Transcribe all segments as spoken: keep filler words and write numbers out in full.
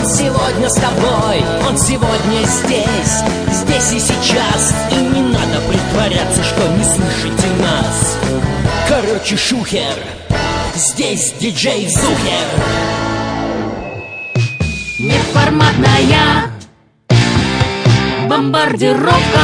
Он сегодня с тобой, он сегодня здесь, здесь и сейчас. И не надо притворяться, что не слышите нас. Короче, шухер, здесь диджей Зухер. Неформатная бомбардировка.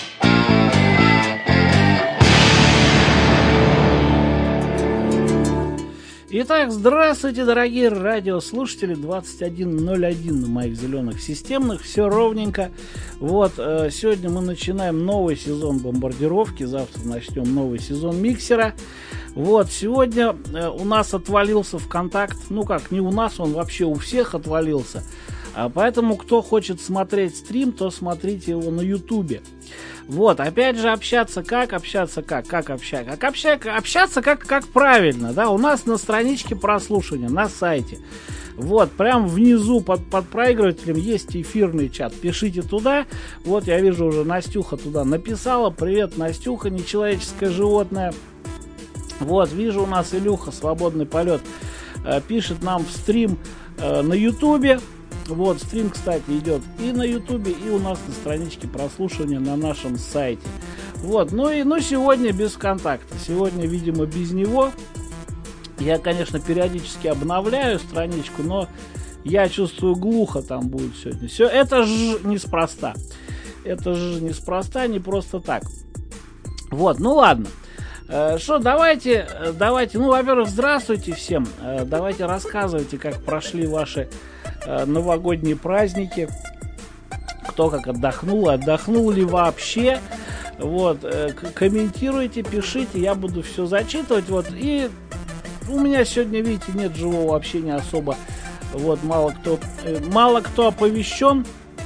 Итак, здравствуйте, дорогие радиослушатели. двадцать один ноль один на моих зеленых системных. Все ровненько. Вот, э, сегодня мы начинаем новый сезон бомбардировки. Завтра начнем новый сезон миксера. Вот, сегодня э, у нас отвалился ВКонтакт. Ну как, не у нас, он вообще у всех отвалился. А поэтому, кто хочет смотреть стрим, то смотрите его на Ютубе. Вот, опять же, общаться как, общаться как, как общаться, как общаться, общаться как, как правильно, да, у нас на страничке прослушивания, на сайте. Вот, прям внизу под, под проигрывателем есть эфирный чат, пишите туда. Вот, я вижу, уже Настюха туда написала. Привет, Настюха, нечеловеческое животное. Вот, вижу, у нас Илюха, свободный полет, э, пишет нам в стрим э, на Ютубе. Вот, стрим, кстати, идет и на Ютубе, и у нас на страничке прослушивания на нашем сайте. Вот, ну и ну, сегодня без ВКонтакта. Сегодня, видимо, без него. Я, конечно, периодически обновляю страничку, но я чувствую, глухо там будет сегодня. Все, это же неспроста. Это же неспроста, не просто так. Вот, ну ладно. Что, давайте, давайте, ну, во-первых, здравствуйте всем. Давайте рассказывайте, как прошли ваши новогодние праздники, кто как отдохнул, отдохнул ли вообще. Вот, комментируйте, пишите, я буду все зачитывать. Вот, и у меня сегодня, видите, нет живого общения особо. Вот, мало кто, мало кто оповещен.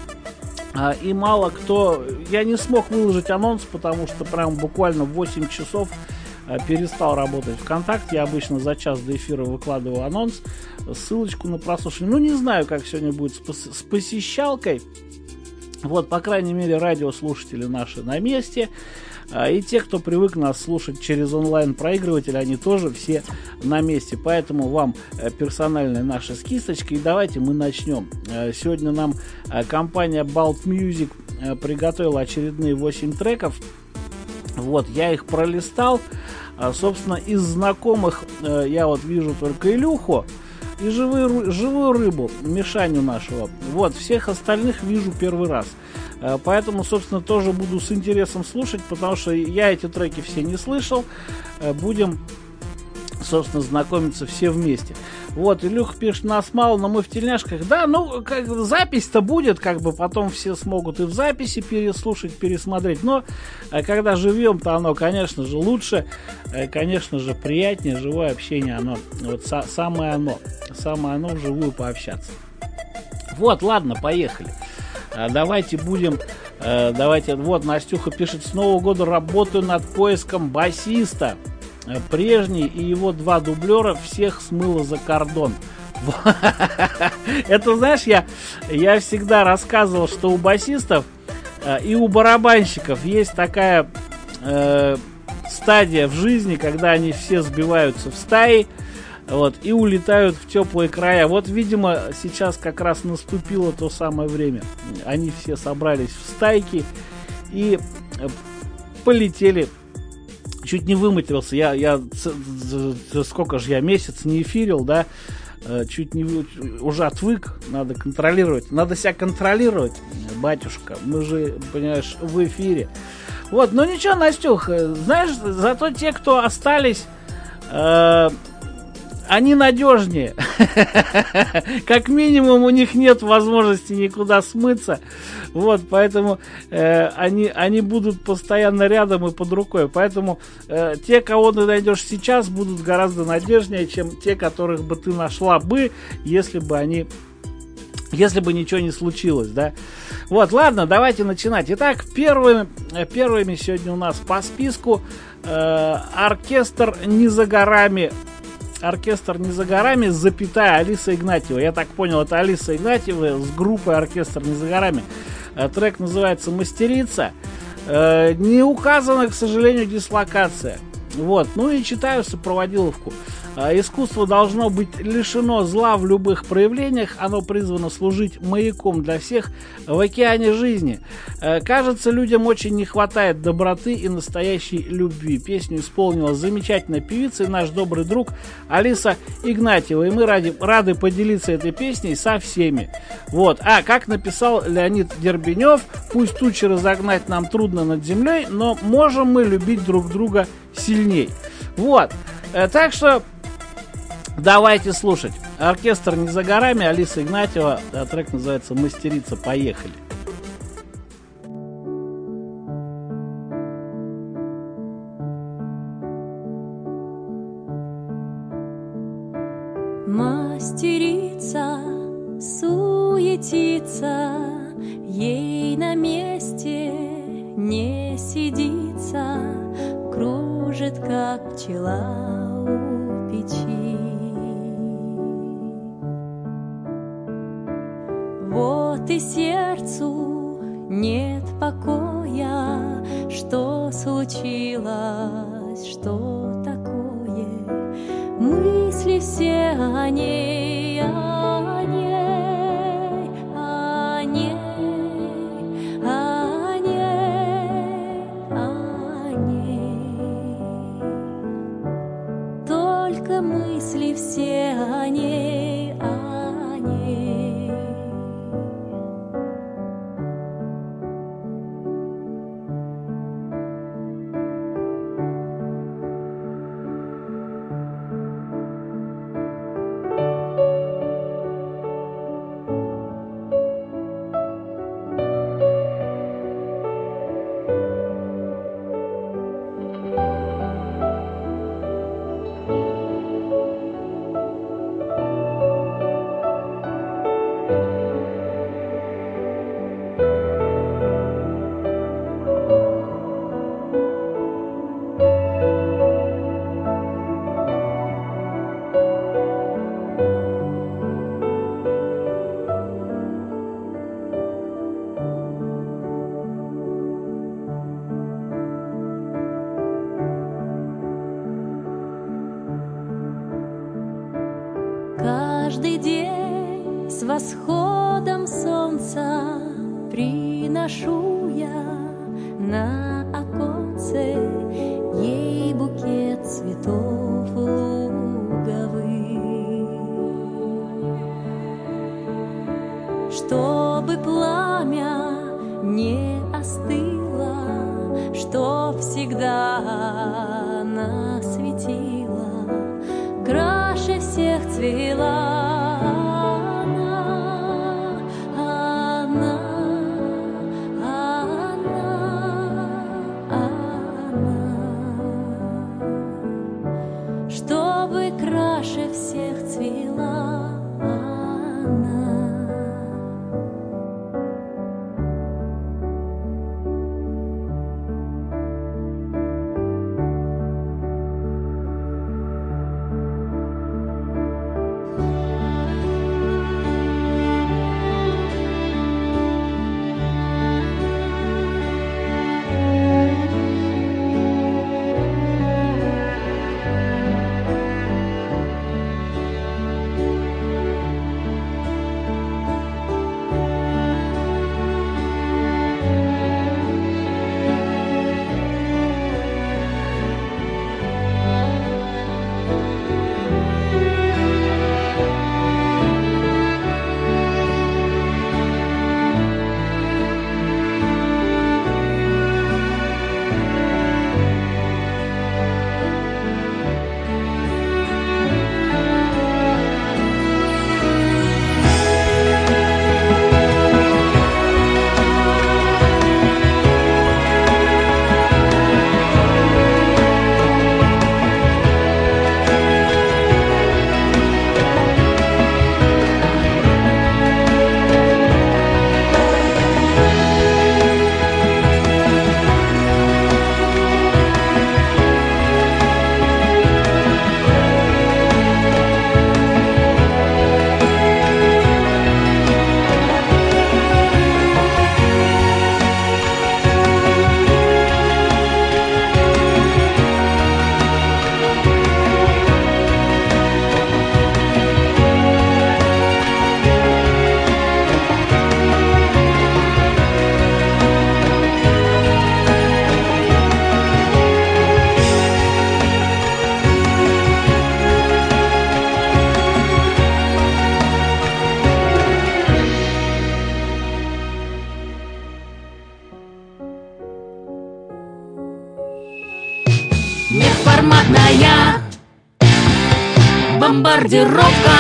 И мало кто... Я не смог выложить анонс, потому что прям буквально в восемь часов перестал работать ВКонтакте. Я обычно за час до эфира выкладываю анонс, ссылочку на прослушивание. Ну, не знаю, как сегодня будет с, пос- с посещалкой. Вот, по крайней мере, радиослушатели наши на месте. И те, кто привык нас слушать через онлайн-проигрыватель, они тоже все на месте. Поэтому вам персональная наша скидочка. И давайте мы начнем. Сегодня нам компания Balt Music приготовила очередные восемь треков. Вот, я их пролистал. Собственно, из знакомых я вот вижу только Илюху и живую, живую рыбу, Мишаню нашего. Вот, всех остальных вижу первый раз. Поэтому, собственно, тоже буду с интересом слушать, потому что я эти треки все не слышал. Будем, собственно, знакомиться все вместе. Вот, Илюха пишет, нас мало, но мы в тельняшках. Да, ну, как, запись-то будет, как бы потом все смогут и в записи переслушать, пересмотреть. Но когда живем-то оно, конечно же, лучше, конечно же, приятнее. Живое общение, оно, вот са- самое оно. Самое оно вживую пообщаться. Вот, ладно, поехали. Давайте будем, э, давайте, вот Настюха пишет, с Нового года работаю над поиском басиста. Прежний и его два дублера всех смыло за кордон. Это, знаешь, я, я всегда рассказывал, что у басистов э, и у барабанщиков есть такая э, стадия в жизни, когда они все сбиваются в стаи. Вот, и улетают в теплые края. Вот, видимо, сейчас как раз наступило то самое время. Они все собрались в стайки и полетели. Чуть не выматерился. Я, я сколько же я месяц не эфирил, да? Чуть не уже отвык. Надо контролировать. Надо себя контролировать, батюшка. Мы же, понимаешь, в эфире. Вот, ну ничего, Настюх, знаешь, зато те, кто остались, э, они надежнее. Как минимум у них нет возможности никуда смыться. Вот, поэтому э, они, они будут постоянно рядом и под рукой. Поэтому э, те, кого ты найдешь сейчас, будут гораздо надежнее, чем те, которых бы ты нашла бы, если бы они... Если бы ничего не случилось, да. Вот, ладно, давайте начинать. Итак, первыми, первыми сегодня у нас по списку э, оркестр «Не за горами». Оркестр «Не за горами», запятая, Алиса Игнатьева. Я так понял, это Алиса Игнатьева с группой «Оркестр «Не за горами». Трек называется «Мастерица». Не указана, к сожалению, дислокация. Вот, ну и читаю сопроводиловку. Искусство должно быть лишено зла в любых проявлениях. Оно призвано служить маяком для всех в океане жизни. Кажется, людям очень не хватает доброты и настоящей любви. Песню исполнила замечательная певица и наш добрый друг Алиса Игнатьева. И мы ради, рады поделиться этой песней со всеми. Вот. А, как написал Леонид Дербенев: пусть тучи разогнать нам трудно над землей, но можем мы любить друг друга сильней. Вот. Так что давайте слушать. Оркестр не за горами, Алиса Игнатьева. Трек называется «Мастерица». Поехали. Мастерица суетится, ей на месте не сидится, кружит, как пчела у печи. Вот и сердцу нет покоя, что случилось, что такое, мысли все о ней, о ней, о ней, о ней, о ней. Только мысли все о ней, о ней. Каждый день с восходом солнца приношу я на оконце ей букет цветов луговых, чтобы пламя не остыло, чтоб всегда она светила, краше всех цвела. Бомбардировка.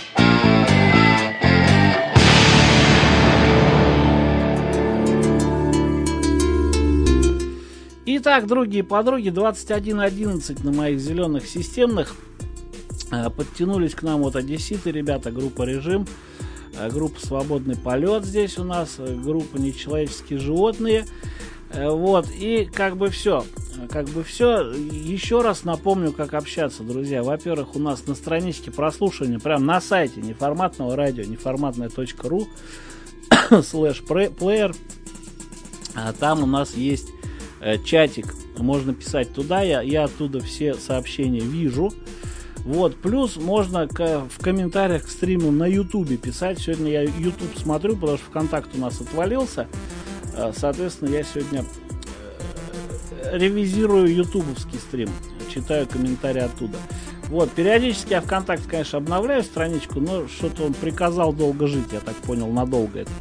Итак, другие подруги, двадцать один одиннадцать на моих зеленых системных. Подтянулись к нам вот одесситы, ребята, группа «Режим», группа «Свободный полет» здесь у нас, группа «Нечеловеческие животные». Вот, и как бы все, как бы все. Еще раз напомню, как общаться, друзья. Во-первых, у нас на страничке прослушивания, прям на сайте неформатного радио, неформатная точка ру слэш плеер. Там у нас есть э, чатик, можно писать туда, я, я оттуда все сообщения вижу. Вот, плюс можно к, в комментариях к стриму на ютубе писать. Сегодня я ютуб смотрю, потому что ВКонтакт у нас отвалился. Соответственно, я сегодня ревизирую ютубовский стрим, читаю комментарии оттуда. Вот, периодически я ВКонтакте, конечно, обновляю страничку, но что-то он приказал долго жить, я так понял, надолго это.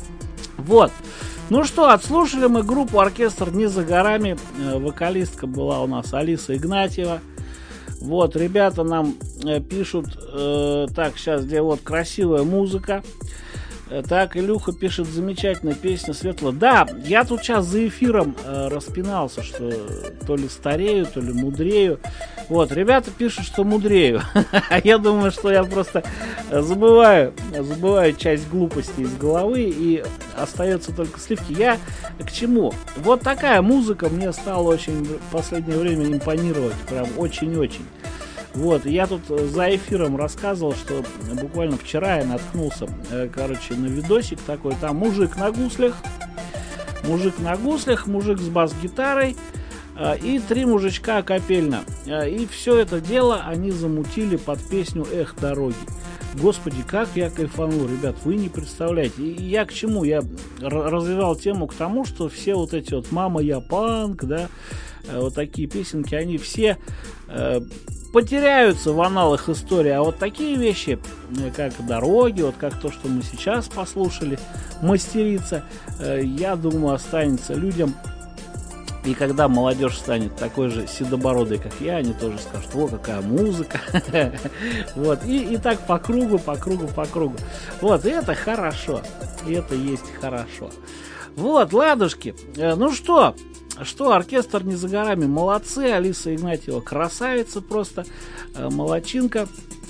Вот. Ну что, отслушали мы группу «Оркестр не за горами». Вокалистка была у нас Алиса Игнатьева. Вот, ребята нам пишут, э, так, сейчас, где вот красивая музыка. Так, Илюха пишет, замечательная песня, светлая. Да, я тут сейчас за эфиром э, распинался, что то ли старею, то ли мудрею. Вот, ребята пишут, что мудрею. А я думаю, что я просто забываю, забываю часть глупости из головы, и остается только сливки. Я к чему? Вот такая музыка мне стала очень в последнее время импонировать. Прям очень-очень. Вот, я тут за эфиром рассказывал, что буквально вчера я наткнулся, короче, на видосик такой, там мужик на гуслях, мужик на гуслях, мужик с бас-гитарой и три мужичка акапельно. И все это дело они замутили под песню «Эх, дороги». Господи, как я кайфанул, ребят, вы не представляете. И я к чему? Я развивал тему к тому, что все вот эти вот «Мама, я панк», да, вот такие песенки, они все э, потеряются в аналах истории. А вот такие вещи, как «Дороги», вот как то, что мы сейчас послушали, «Мастерица», э, я думаю, останется людям. И когда молодежь станет такой же седобородой, как я, они тоже скажут: о, какая музыка. Вот, и, и так по кругу, по кругу, по кругу. Вот, и это хорошо. И это есть хорошо. Вот, ладушки. Ну что, что, оркестр не за горами. Молодцы, Алиса Игнатьева красавица просто. Молодчинка.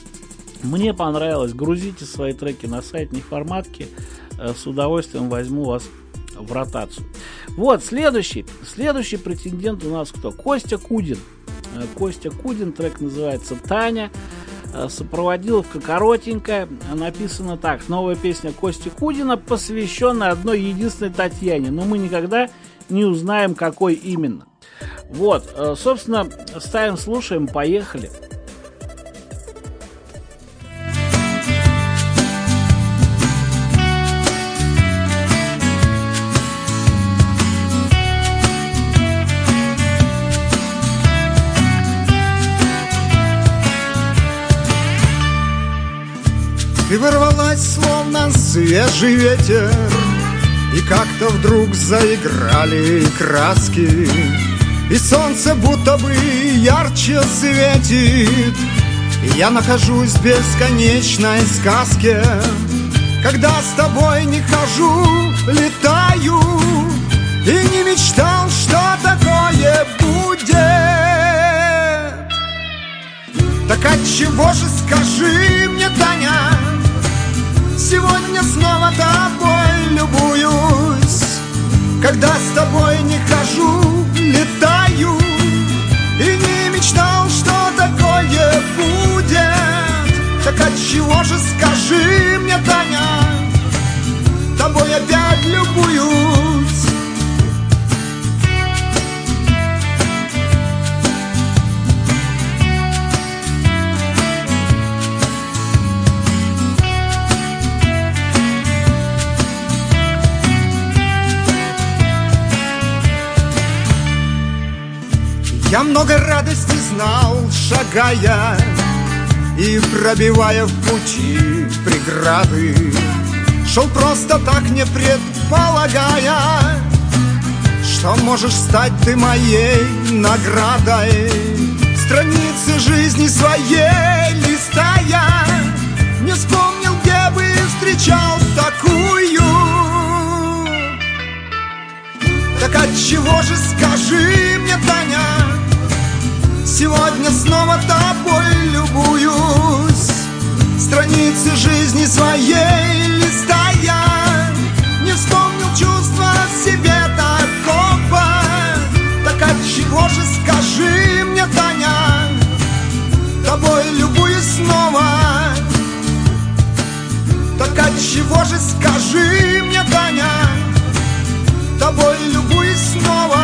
Мне понравилось. Грузите свои треки на сайт Неформатки. С удовольствием возьму вас в ротацию. Вот, следующий, следующий претендент у нас кто? Костя Кудин. Костя Кудин, трек называется «Таня». Сопроводиловка коротенькая, написано так: новая песня Кости Кудина, посвященная одной единственной Татьяне, но мы никогда не узнаем, какой именно. Вот, собственно, ставим, слушаем, поехали. Ты ворвалась, словно свежий ветер, и как-то вдруг заиграли краски, и солнце будто бы ярче светит, и я нахожусь в бесконечной сказке. Когда с тобой не хожу, летаю, и не мечтал, что такое будет. Так отчего же, скажи мне, Таня, сегодня снова тобой любуюсь? Когда с тобой не хожу, летаю, и не мечтал, что такое будет. Так отчего же, скажи мне, Таня, тобой опять любуюсь? Я много радости знал, шагая и пробивая в пути преграды. Шел просто так, не предполагая, что можешь стать ты моей наградой. страницы жизни своей листая, не вспомнил, где бы встречал такую. Так отчего же, скажи мне, Таня, сегодня снова тобой любуюсь, страницы жизни своей листая, не вспомнил чувства себе такого. Так отчего же, скажи мне, Таня, тобой любуюсь снова. Так отчего же, скажи мне, Таня, тобой любуюсь снова.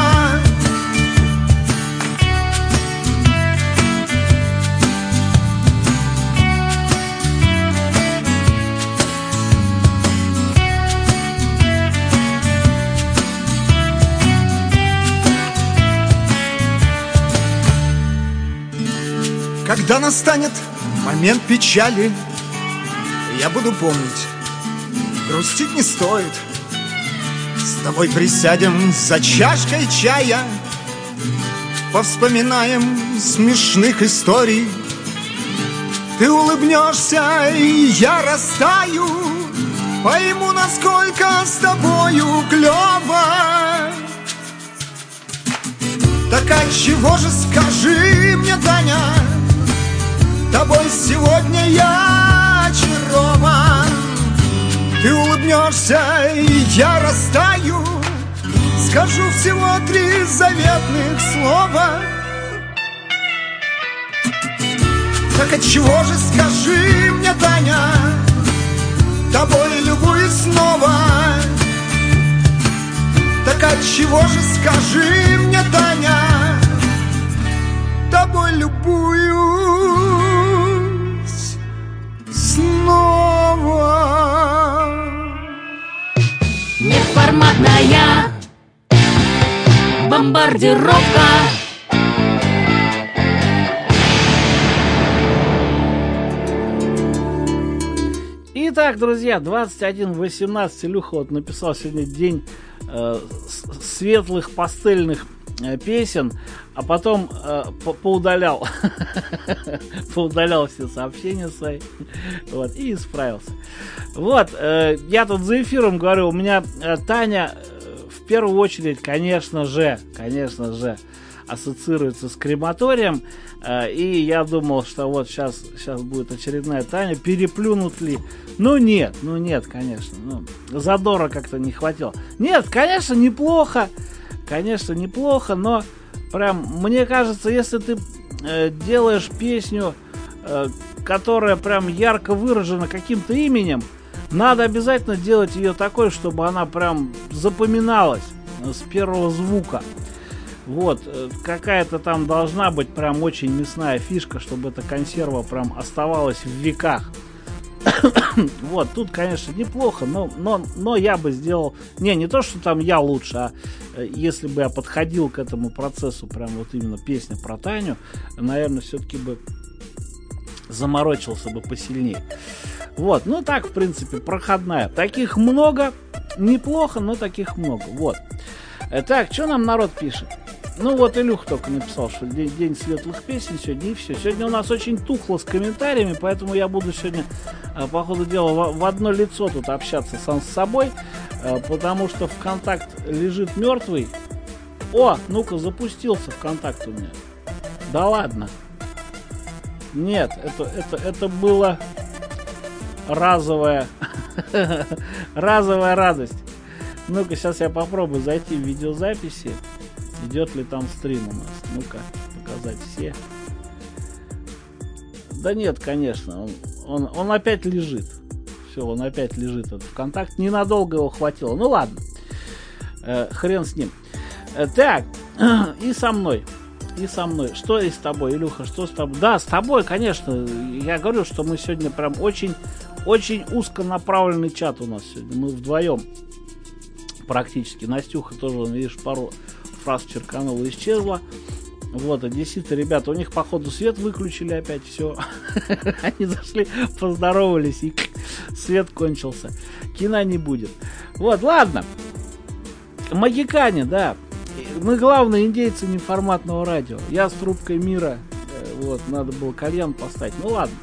Когда настанет момент печали, я буду помнить, грустить не стоит. С тобой присядем за чашкой чая, повспоминаем смешных историй. Ты улыбнешься, и я растаю, пойму, насколько с тобою клёво. Так отчего же, скажи мне, Таня, тобой сегодня я очарован. Ты улыбнешься, и я растаю, скажу всего три заветных слова. Так отчего же, скажи мне, Таня, тобой любуюсь снова. Так отчего же, скажи мне, Таня, тобой любуюсь снова. Неформатная бомбардировка. Итак, друзья, двадцать один восемнадцать. Илюха вот написал сегодня день э, светлых пастельных э, песен, а потом э, по поудалял поудалял все сообщения свои, вот, и исправился. Вот, э, я тут за эфиром говорю, у меня э, Таня э, в первую очередь, конечно же, конечно же, ассоциируется с крематорием, э, и я думал, что вот сейчас, сейчас будет очередная Таня, переплюнут ли. Ну нет, ну нет, конечно, ну, задора как-то не хватило. Нет, конечно, неплохо, конечно, неплохо, но прям, мне кажется, если ты э, делаешь песню, э, которая прям ярко выражена каким-то именем, надо обязательно делать ее такой, чтобы она прям запоминалась с первого звука. Вот, какая-то там должна быть прям очень мясная фишка, чтобы эта консерва прям оставалась в веках. Вот, тут, конечно, неплохо, но, но, но я бы сделал... Не, не то, что там я лучше, а если бы я подходил к этому процессу, прям вот именно песня про Таню, наверное, все-таки бы заморочился бы посильнее. Вот, ну так, в принципе, проходная. Таких много, неплохо, но таких много. Вот. Так, что нам народ пишет? Ну вот Илюх только написал, что день, день светлых песен сегодня, и все. Сегодня у нас очень тухло с комментариями, поэтому я буду сегодня, по ходу дела, в, в одно лицо тут общаться сам с собой, потому что ВКонтакт лежит мертвый. О, ну-ка, запустился ВКонтакт у меня. Да ладно. Нет, это, это, это было разовая, разовая радость. Ну-ка, сейчас я попробую зайти в видеозаписи. Идет ли там стрим у нас? Ну-ка, показать все. Да нет, конечно, он, он, он опять лежит. Все, он опять лежит, этот ВКонтакт. Ненадолго его хватило. Ну ладно, э, хрен с ним. Э, так, и со мной. И со мной. Что и с тобой, Илюха, что с тобой? Да, с тобой, конечно. Я говорю, что мы сегодня прям очень, очень узконаправленный чат у нас сегодня. Мы вдвоем практически. Настюха тоже, видишь, пару фраз черканула и исчезла. Вот, одесситы, ребята, у них, походу, свет выключили опять, все. Они зашли, поздоровались, и свет кончился. Кино не будет. Вот, ладно. Магикане, да. Мы главные индейцы неформатного радио. Я с трубкой мира Вот, надо было кальян поставить. Ну ладно.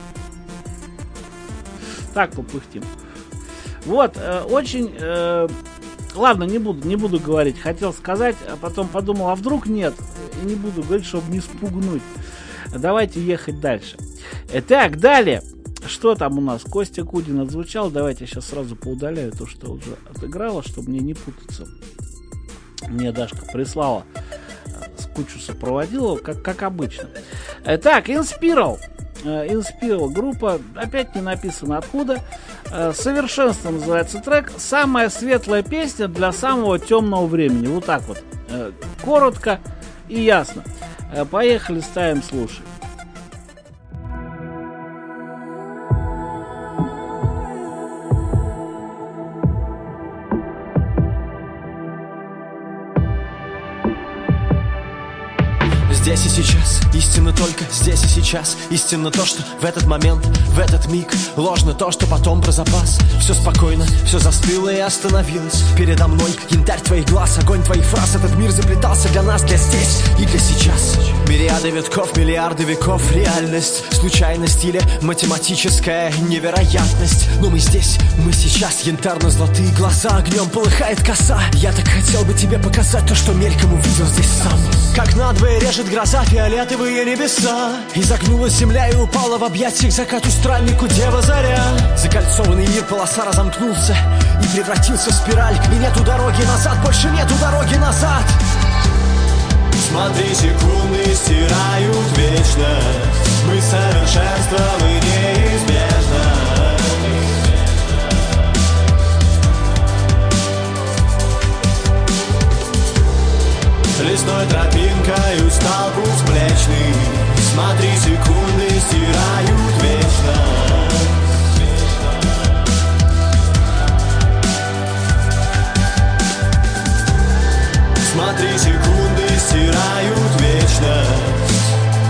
Так попыхтим. Вот, э, очень... Э, ладно, не буду, не буду говорить. Хотел сказать, а потом подумал, а вдруг нет? И не буду говорить, чтобы не спугнуть. Давайте ехать дальше. Итак, далее. Что там у нас? Костя Кудин отзвучал. Давайте я сейчас сразу поудаляю то, что уже отыграло, чтобы мне не путаться. Мне Дашка прислала с кучу сопроводила, как, как обычно. Так, Inspiral. Inspiral группа, опять не написано откуда. Совершенство называется трек. Самая светлая песня для самого темного времени. Вот так вот. Коротко и ясно. Поехали, ставим, слушай. Здесь и сейчас, истинно только здесь и сейчас. Истинно то, что в этот момент, в этот миг. Ложно то, что потом про запас. Все спокойно, все застыло и остановилось передо мной. Янтарь твоих глаз, огонь твоих фраз. Этот мир заплетался для нас, для здесь и для сейчас. Мириады витков, миллиарды веков. Реальность, случайность или математическая невероятность. Но мы здесь, мы сейчас. Янтарно-золотые глаза, огнем полыхает коса. Я так хотел бы тебе показать то, что мельком увидел здесь сам. Как надвое режет гроза, фиолетовые небеса. И загнулась земля и упала в объятиях закату страннику дева заря. Закольцованный мир полоса разомкнулся и превратился в спираль. И нету дороги назад, больше нету дороги назад. Смотри, секунды стирают вечность. Мы совершенство, мы неизбежно. Лесной тропинкою стал путь млечный. Смотри, секунды стирают вечно. Смотри, секунды стирают вечность.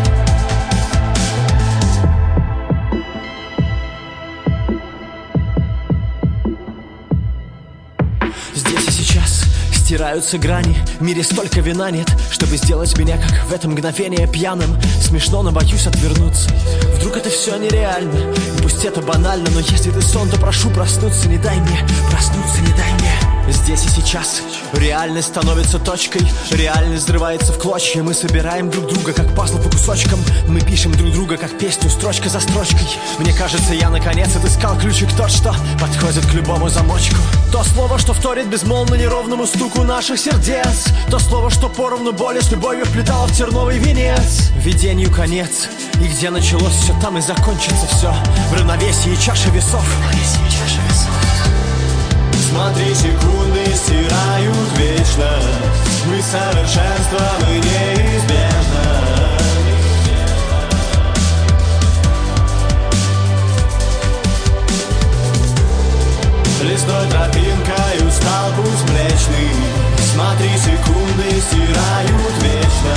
Здесь и сейчас стираются грани, в мире столько вина нет, чтобы сделать меня, как в это мгновение, пьяным. Смешно, но боюсь отвернуться. Вдруг это все нереально, и пусть это банально, но если ты сон, то прошу проснуться, не дай мне проснуться, не дай мне. Здесь и сейчас реальность становится точкой. Реальность взрывается в клочья. Мы собираем друг друга, как пазл по кусочкам. Мы пишем друг друга, как песню, строчка за строчкой. Мне кажется, я наконец отыскал ключик, тот, что подходит к любому замочку. То слово, что вторит безмолвно неровному стуку наших сердец. То слово, что поровну боли с любовью вплетало в терновый венец. Видению конец, и где началось все, там и закончится все. В равновесии чаши весов. Смотри, секунды стирают вечность. Мы совершенство, мы неизбежно. Лесной тропинкою стал путь млечный. Смотри, секунды стирают вечно.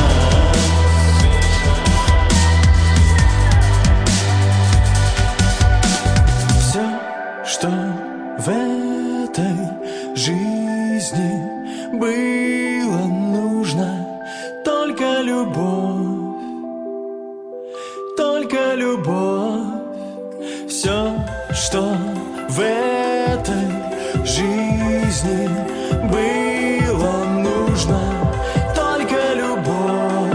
Все, что в этой жизни было нужно, только любовь, только любовь. Все, что в этой жизни было нужно, только любовь,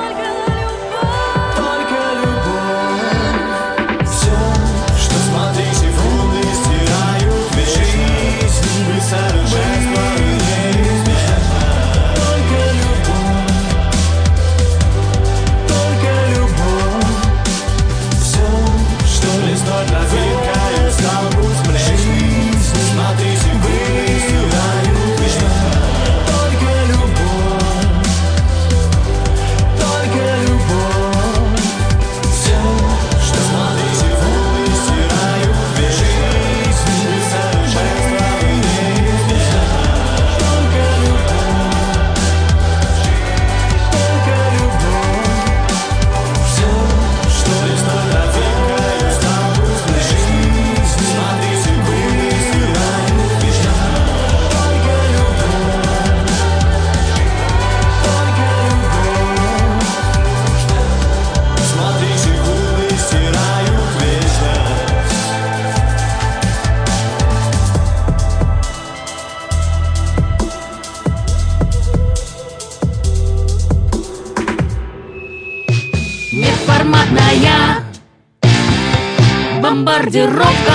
только любовь. Все, что смотри, секунды стирают вечность. Мы совершенство, мы неизбежно. Только любовь, только любовь. Все, что лесной тропинкою стал путь млечный. Смотри, секунды стирают Бомбардировка.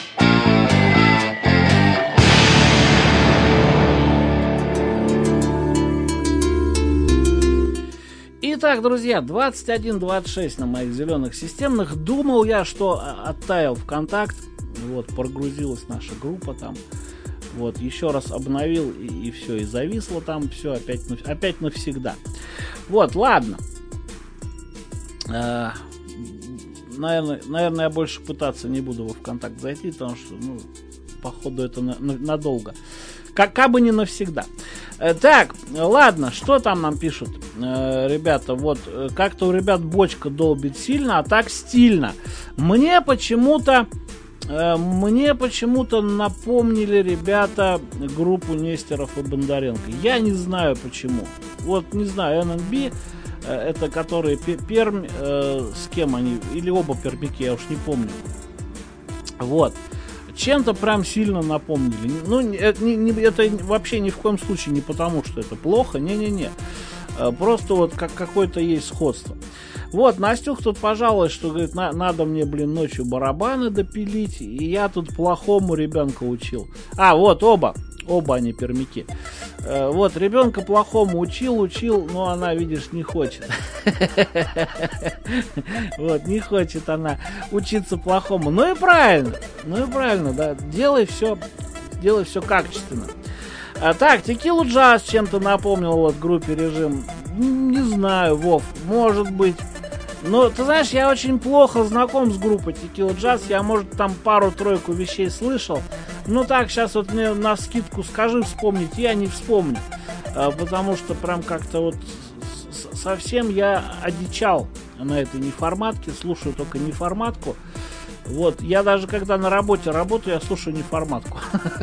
Итак, друзья, двадцать один двадцать шесть на моих зеленых системных. Думал я, что оттаял ВКонтакт. Вот, прогрузилась наша группа там. Вот, еще раз обновил, и, и все, и зависло там все опять, опять навсегда. Вот, ладно. Э, наверное, наверное, я больше пытаться не буду во ВКонтакт зайти, потому что, ну, походу, это на, на, надолго. Как, как бы не навсегда. Э, так, ладно, что там нам пишут? Э, ребята, вот, как-то у ребят бочка долбит сильно, а так стильно. Мне почему-то Мне почему-то напомнили ребята группу Нестеров и Бондаренко. Я не знаю почему. Вот не знаю, эн эн би, это которые Пермь, э, с кем они, или оба пермяки, я уж не помню. Вот. Чем-то прям сильно напомнили. Ну, это, не, не, это вообще ни в коем случае не потому, что это плохо. Не-не-не. Просто вот как какое-то есть сходство. Вот, Настюх тут пожаловалась, что, говорит, на, надо мне, блин, ночью барабаны допилить, и я тут плохому ребенка учил. А, вот, оба, оба они пермяки. Э, вот, ребенка плохому учил, учил, но она, видишь, не хочет. Вот, не хочет она учиться плохому. Ну и правильно, ну и правильно, да, делай все, делай все качественно. А, так, Текилу Джаз чем-то напомнил вот группе Режим. Не знаю, Вов, может быть. Но, ты знаешь, я очень плохо знаком с группой Текила Джаз. Я, может, там пару-тройку вещей слышал. Ну так, сейчас вот мне навскидку скажи вспомнить, я не вспомню. А, потому что прям как-то вот совсем я одичал на этой неформатке. Слушаю только неформатку. Вот, я даже когда на работе работаю, я слушаю неформатку.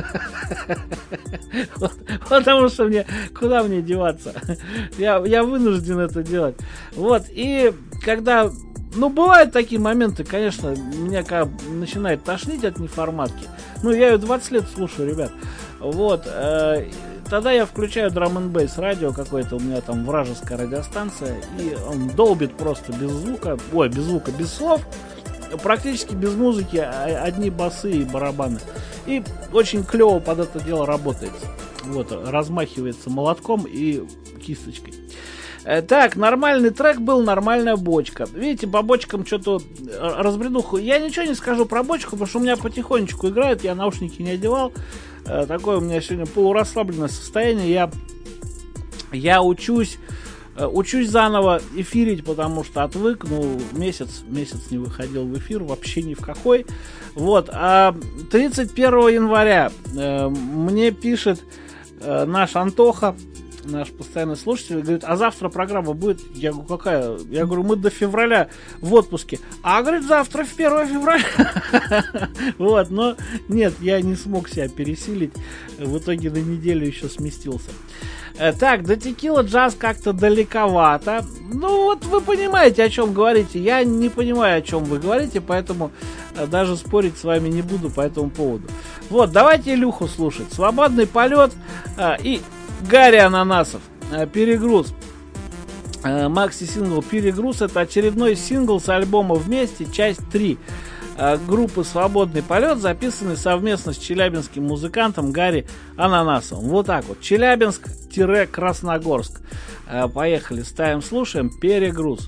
Потому что мне, куда мне деваться? Я, я вынужден это делать. Вот, и когда, ну, бывают такие моменты, конечно, меня как начинает тошнить от неформатки. Ну, я ее двадцать лет слушаю, ребят. Вот, э, тогда я включаю драм-н-бейс радио какое-то, у меня там вражеская радиостанция, и он долбит просто без звука, ой, без звука, без слов. Практически без музыки, одни басы и барабаны. И очень клево под это дело работает. Вот, размахивается молотком и кисточкой. Так, нормальный трек был, нормальная бочка. Видите, по бочкам что-то разбредуху. Я ничего не скажу про бочку, потому что у меня потихонечку играет, я наушники не одевал. Такое у меня сегодня полурасслабленное состояние. Я, я учусь Учусь заново эфирить, потому что отвык, ну, месяц, месяц не выходил в эфир, вообще ни в какой. Вот, а тридцать первого января э, мне пишет э, наш Антоха, наш постоянный слушатель, говорит, а завтра программа будет? Я говорю, какая? Я говорю, мы до февраля в отпуске. А, говорит, завтра в первого февраля. Вот, но нет, я не смог себя пересилить. В итоге на неделю еще сместился. Так, до Текила Джаз как-то далековато. Ну, вот вы понимаете, о чем говорите. Я не понимаю, о чем вы говорите, поэтому даже спорить с вами не буду по этому поводу. Вот, давайте Илюху слушать. Свободный полет а, и Гарри Ананасов. А, перегруз. А, макси-сингл «Перегруз» — это очередной сингл с альбома «Вместе», часть три. Группы «Свободный полет», записанный совместно с челябинским музыкантом Гарри Ананасовым. Вот так вот. Челябинск-Красногорск. Поехали, ставим, слушаем «Перегруз».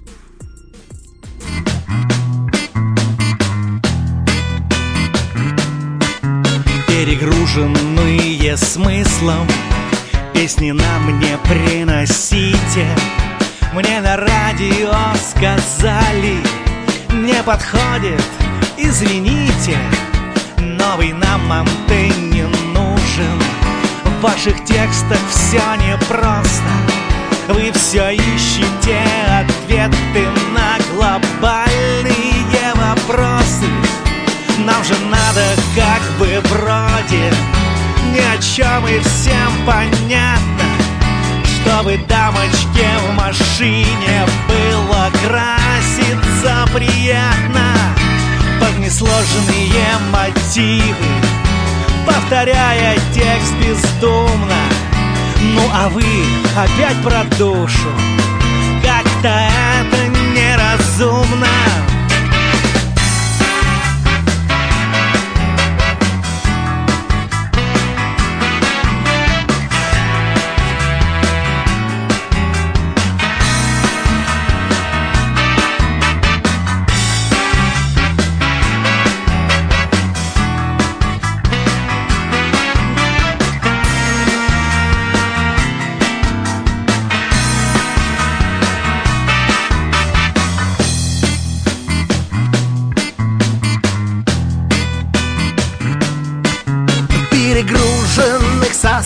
Перегруженные смыслом песни нам не приносите. Мне на радио сказали, не подходит, извините. Новый нам антенне нужен. В ваших текстах все непросто. Вы все ищете ответы на глобальные вопросы. Нам же надо как бы вроде ни о чем и всем понятно, чтобы дамочке в машине было краситься приятно. Под несложные мотивы, повторяя текст бездумно. Ну а вы опять про душу, как-то это неразумно.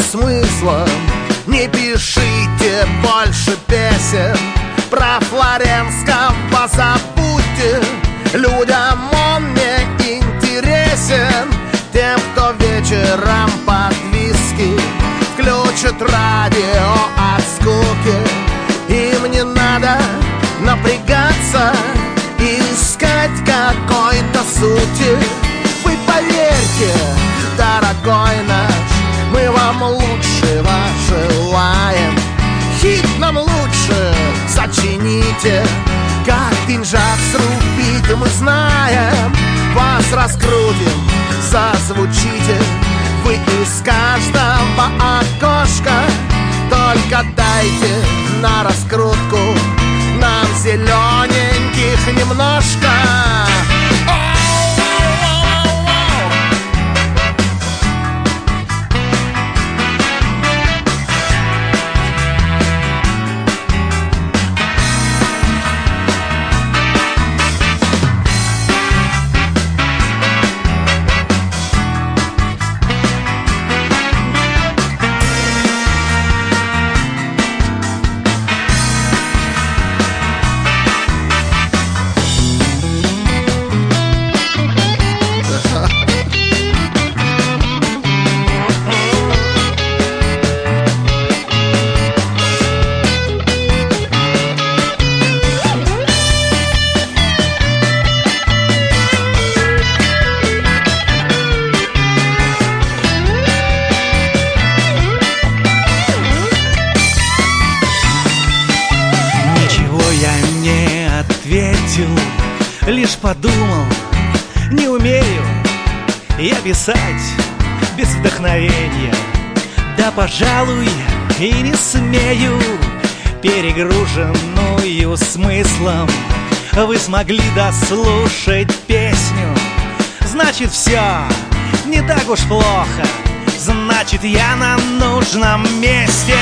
смыслом. Не пишите больше песен, про Флоренского забудьте. Людям он не интересен, тем, кто вечером под виски включит радио от скуки. Им не надо напрягаться и искать какой-то сути. Вы поверьте, дорогой наш, мы вам лучшего желаем. Хит нам лучше сочините, как пинжак срубить мы знаем. Вас раскрутим, зазвучите вы из каждого окошка. Только дайте на раскрутку нам зелененьких немножко. Лишь подумал, не умею я писать без вдохновения. Да, пожалуй, и не смею. Перегруженную смыслом вы смогли дослушать песню. Значит, все не так уж плохо. Значит, я на нужном месте.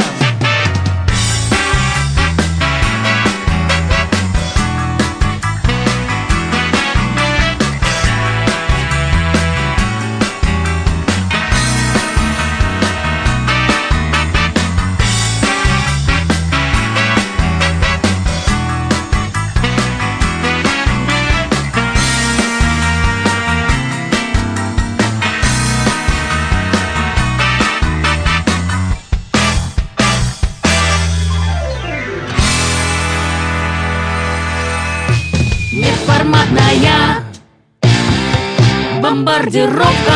Неформатная бомбардировка.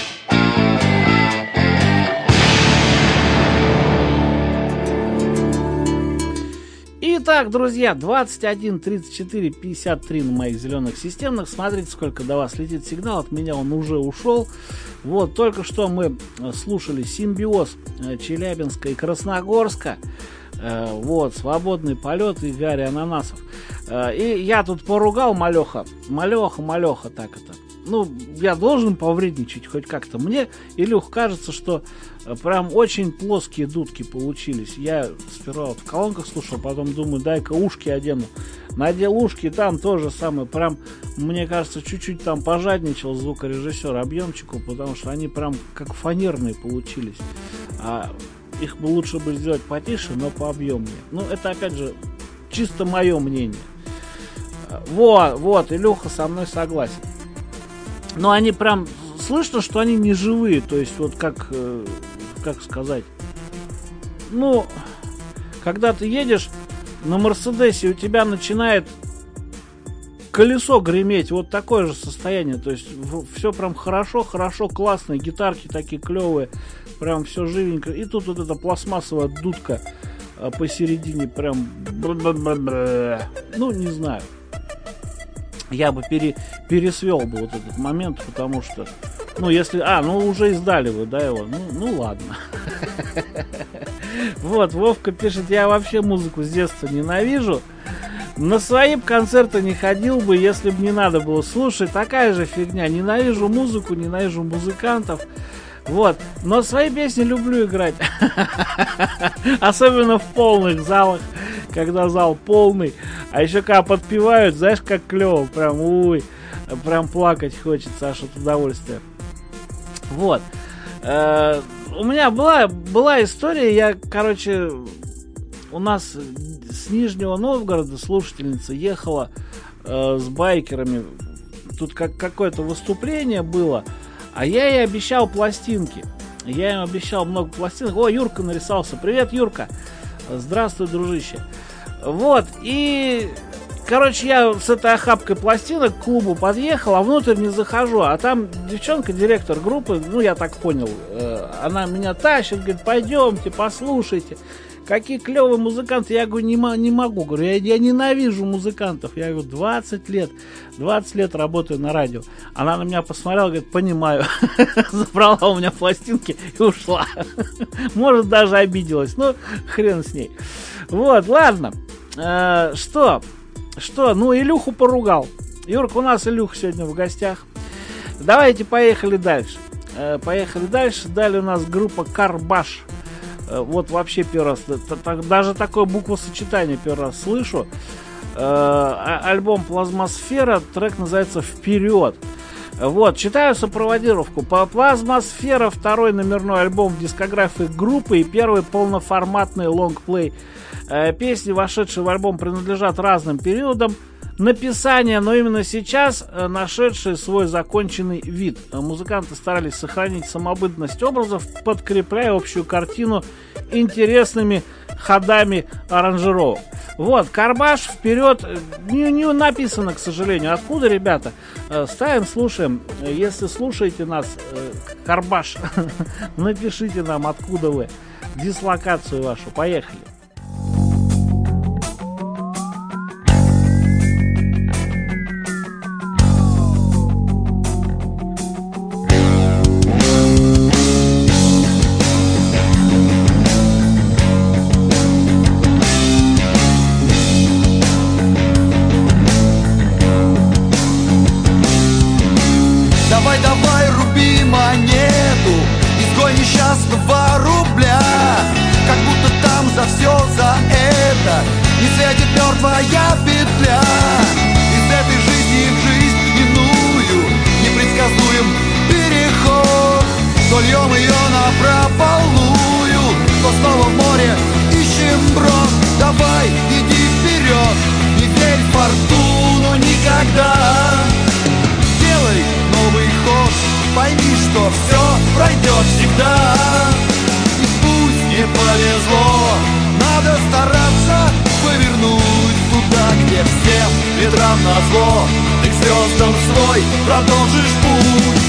Итак, друзья, двадцать один тридцать четыре пятьдесят три на моих зеленых системных. Смотрите, сколько до вас летит сигнал. От меня он уже ушел. Вот, только что мы слушали «Симбиоз» Челябинска и Красногорска. Вот, «Свободный полет» и Гарри Ананасов. И я тут поругал Малеха. Малеха, Малеха, так это. Ну, я должен повредничать хоть как-то. Мне, Илюх, кажется, что прям очень плоские дудки получились. Я сперва вот в колонках слушал, потом думаю, дай-ка ушки одену. Надел ушки, там тоже самое. Прям, мне кажется, чуть-чуть там пожадничал звукорежиссер объемчику, потому что они прям как фанерные получились. А их бы лучше бы сделать потише, но пообъемнее. Ну, это, опять же, чисто мое мнение. Вот, вот, Илюха со мной согласен. Но они прям, слышно, что они не живые. То есть, вот как, как сказать. Ну, когда ты едешь на Мерседесе, у тебя начинает колесо греметь. Вот такое же состояние. То есть, все прям хорошо, хорошо, классно. Гитарки такие клевые. Прям все живенько. И тут вот эта пластмассовая дудка посередине прям... Ну, не знаю. Я бы пере, пересвел бы вот этот момент, потому что... Ну, если... А, ну, уже издали вы, да, его? Ну, ну ладно. Вот, Вовка пишет, я вообще музыку с детства ненавижу. На свои концерты не ходил бы, если бы не надо было слушать. Такая же фигня. Ненавижу музыку, ненавижу музыкантов. Вот, но свои песни люблю играть. Особенно в полных залах, когда зал полный. А еще когда подпевают, знаешь, как клево. Прям, ой, прям плакать хочется аж от удовольствия. Вот. у меня была, была история, я, короче, у нас с Нижнего Новгорода слушательница ехала э, с байкерами. Тут как, какое-то выступление было, а я ей обещал пластинки. Я им обещал много пластинок. О, Юрка нарисовался. Привет, Юрка. Здравствуй, дружище. Вот, и... Короче, я с этой охапкой пластинок к клубу подъехал, а внутрь не захожу. А там девчонка, директор группы, ну, я так понял, э, она меня тащит, говорит, пойдемте, послушайте. Какие клевые музыканты. Я говорю, не, не могу. Говорю, я, я ненавижу музыкантов. Я говорю, двадцать лет, двадцать лет работаю на радио. Она на меня посмотрела, говорит, понимаю. Забрала у меня пластинки и ушла. Может, даже обиделась. Ну, хрен с ней. Вот, ладно. Э, что? Что? Ну, Илюху поругал. Юрка, у нас Илюха сегодня в гостях. Давайте поехали дальше. Э, поехали дальше. Далее у нас группа Карбаш. Э, вот вообще первый раз. Т- т- даже такое буквосочетание первый раз слышу. Э, альбом «Плазмосфера». Трек называется «Вперед». Вот, читаю сопроводировку. «Плазмосфера» — второй номерной альбом в дискографии группы и первый полноформатный лонгплей. Песни, вошедшие в альбом, принадлежат разным периодам написания, но именно сейчас нашедшие свой законченный вид. Музыканты старались сохранить самобытность образов, подкрепляя общую картину интересными ходами аранжировок. Вот, Карбаш, «Вперед». Не, не написано, к сожалению. Откуда, ребята? Ставим, слушаем. Если слушаете нас, Карбаш, напишите нам, откуда вы. Дислокацию вашу. Поехали. Мертвая петля из этой жизни в жизнь иную, непредсказуем переход. То льем ее напропалую, то снова в море ищем брод. Давай, иди вперед, не верь в фортуну никогда. Делай новый ход, пойми, что все пройдет всегда. И пусть не повезло, надо стараться повернуть туда, где всем ветрам назло. Ты к звездам свой продолжишь путь.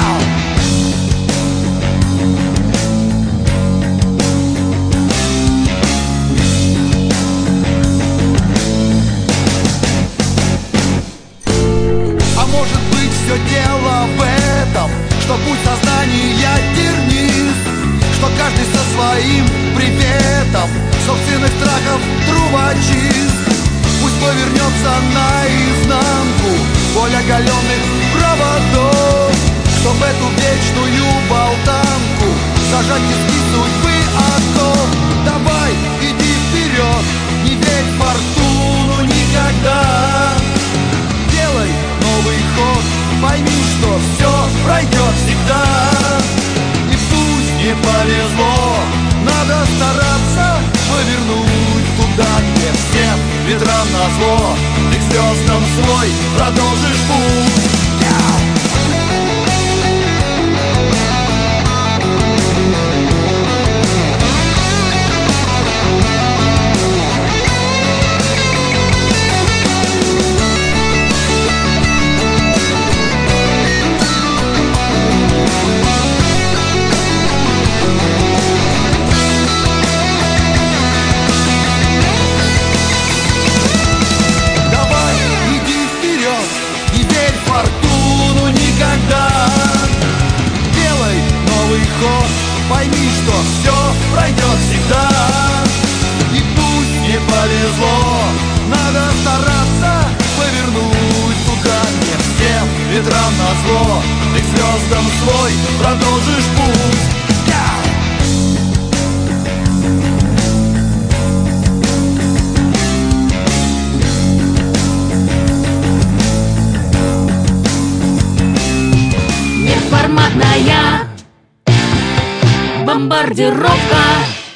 А может быть, все дело в этом, что путь сознания тернист, что каждый со своим приветом собственных страхов трубочист. Пусть повернется наизнанку боль оголенных проводов, чтоб эту вечную болтанку зажать тиски судьбы оков. Давай, иди вперед, не верь в фортуну никогда. Делай новый ход, пойми, что все пройдет всегда. И пусть не повезло, надо стараться повернуть туда, где всем ветрам назло. Ты к звездам свой продолжишь путь. Пойми, что все пройдет всегда. И пусть не повезло, надо стараться повернуть туда, где всем ветрам назло. Ты к звездам свой продолжишь путь. Неформатная Бомбардировка.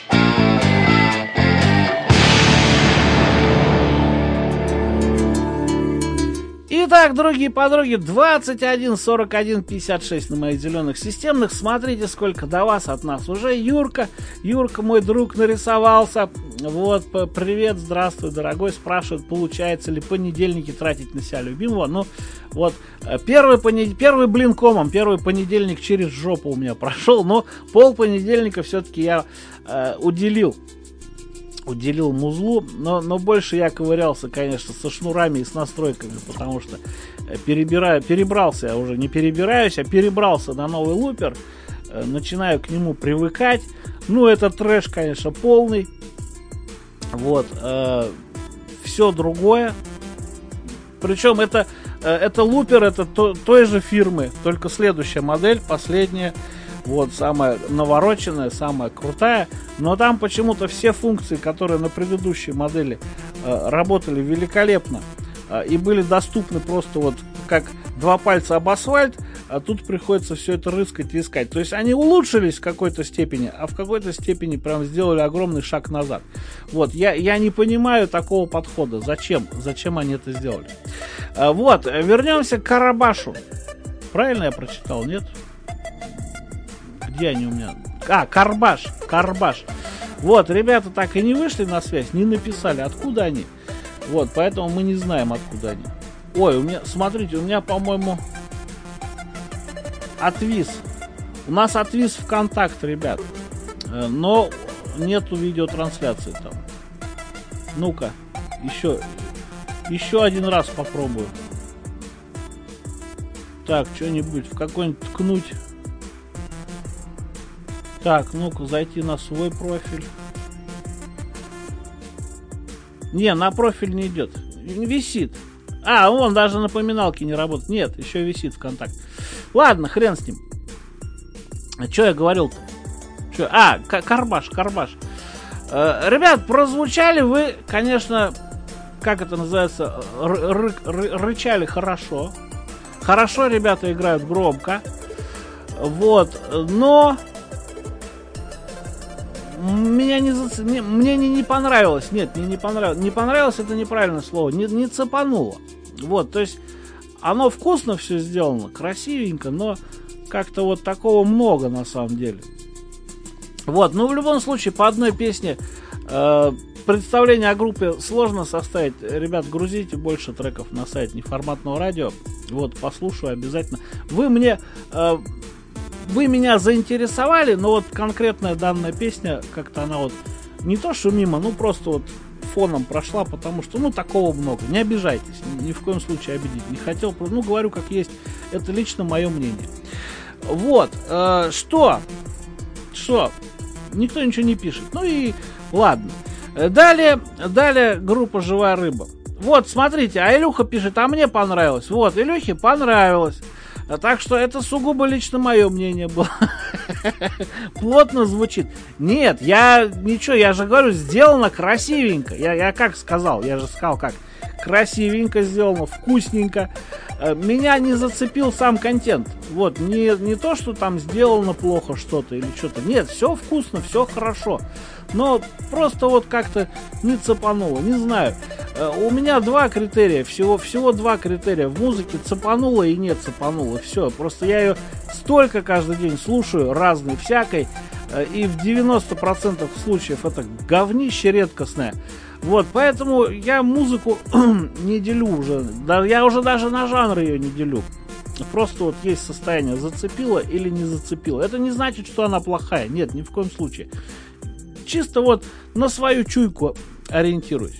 Итак, дорогие подруги, двадцать один сорок один пятьдесят шесть на моих зеленых системных. Смотрите, сколько до вас от нас уже. Юрка, Юрка, мой друг, нарисовался. Вот, привет, здравствуй, дорогой. Спрашивает, получается ли понедельники тратить на себя любимого. Ну, вот, первый, понед... первый блин комом, первый понедельник через жопу у меня прошел. Но пол понедельника все-таки я э, уделил. Уделил музлу, но, но больше я ковырялся, конечно, со шнурами и с настройками, потому что перебираю, перебрался, я уже не перебираюсь, а перебрался на новый лупер, э, начинаю к нему привыкать. Ну, это трэш, конечно, полный. Вот, э, все другое. Причем это, э, это лупер, это то, той же фирмы, только следующая модель, последняя. Вот, самая навороченная, самая крутая. Но там почему-то все функции, которые на предыдущей модели э, работали великолепно э, и были доступны просто вот как два пальца об асфальт, а тут приходится все это рыскать и искать. То есть они улучшились в какой-то степени, а в какой-то степени прям сделали огромный шаг назад. Вот, я, я не понимаю такого подхода. Зачем? Зачем они это сделали? Э, вот, вернемся к Карабашу. Правильно я прочитал, нет? Где они у меня? А, Карбаш, Карбаш. Вот, ребята так и не вышли на связь, не написали, откуда они. Вот, поэтому мы не знаем, откуда они. Ой, у меня, смотрите, у меня, по-моему, отвис. У нас отвис ВКонтакт, ребят. Но нету видеотрансляции там. Ну-ка, еще, еще один раз попробую. Так, что-нибудь, в какой-нибудь ткнуть. Так, ну-ка, зайти на свой профиль. Не, на профиль не идет. Висит. А, он даже напоминалки не работает. Нет, еще висит ВКонтакте. Ладно, хрен с ним. А что я говорил-то? Чё? А, Карбаш, Карбаш. Э, ребят, прозвучали вы, конечно, как это называется, ры- ры- рычали хорошо. Хорошо ребята играют громко. Вот, но... Меня не зац... не, мне не, не понравилось. Нет, мне не понравилось. Не понравилось, это неправильное слово. Не, не цепануло. Вот, то есть оно вкусно все сделано, красивенько, но как-то вот такого много на самом деле. Вот, ну в любом случае по одной песне э, представление о группе сложно составить. Ребят, грузите больше треков на сайт Неформатного радио. Вот, послушаю обязательно. Вы мне... Э, Вы меня заинтересовали, но вот конкретная данная песня, как-то она вот не то что мимо, ну просто вот фоном прошла, потому что, ну, такого много. Не обижайтесь, ни в коем случае обидеть не хотел. Ну, говорю как есть, это лично мое мнение. Вот, э, что? Что? Никто ничего не пишет. Ну и ладно. Далее, далее группа «Живая рыба». Вот, смотрите, а Илюха пишет, а мне понравилось. Вот, Илюхе понравилось. Так что это сугубо лично мое мнение было. Плотно звучит. Нет, я ничего, я же говорю, сделано красивенько. Я, я как сказал, я же сказал как. Красивенько сделано, вкусненько. Меня не зацепил сам контент. Вот, не, не то, что там сделано плохо что-то или что-то. Нет, все вкусно, все хорошо. Но просто вот как-то не цепануло, не знаю. У меня два критерия, всего, всего два критерия. В музыке цепануло и не цепануло. Все, просто я ее столько каждый день слушаю, разной всякой. И в девяносто процентов случаев это говнище редкостное. Вот, поэтому я музыку не делю уже. Да, я уже даже на жанр ее не делю. Просто вот есть состояние, зацепило или не зацепило. Это не значит, что она плохая. Нет, ни в коем случае. Чисто вот на свою чуйку ориентируюсь.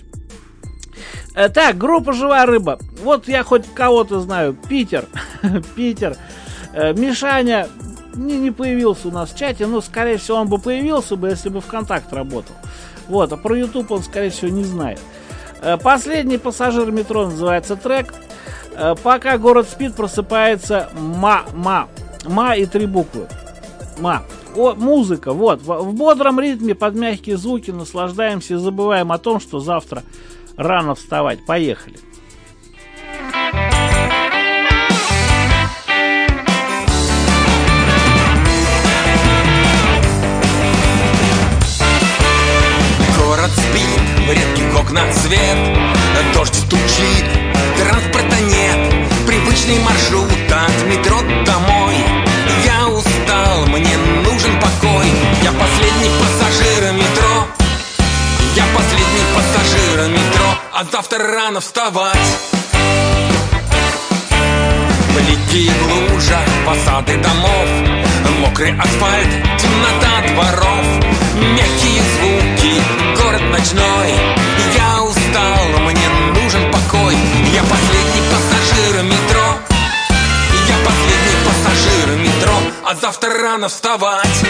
Э, так, группа «Живая рыба». Вот я хоть кого-то знаю. Питер. Питер. Э, Мишаня не, не появился у нас в чате. Но, скорее всего, он бы появился бы, если бы ВКонтакт работал. Вот, а про YouTube он, скорее всего, не знает. Э, последний пассажир метро называется трек. Э, пока город спит, просыпается ма-ма. Ма и три буквы. Ма. О, музыка, вот, в, в бодром ритме, под мягкие звуки наслаждаемся и забываем о том, что завтра рано вставать. Поехали. свет. Дождь стучит, транспорта нет, привычный маршрут от метро домой. Я устал, мне нужен покой. Я последний пассажир метро. Я последний пассажир метро, а завтра рано вставать. Вблизи в лужах фасады домов, мокрый асфальт, темнота дворов, мягкие звуки, город ночной. Я устал, мне нужен покой. Я последний пассажир метро. Я последний пассажир метро, а завтра рано вставать.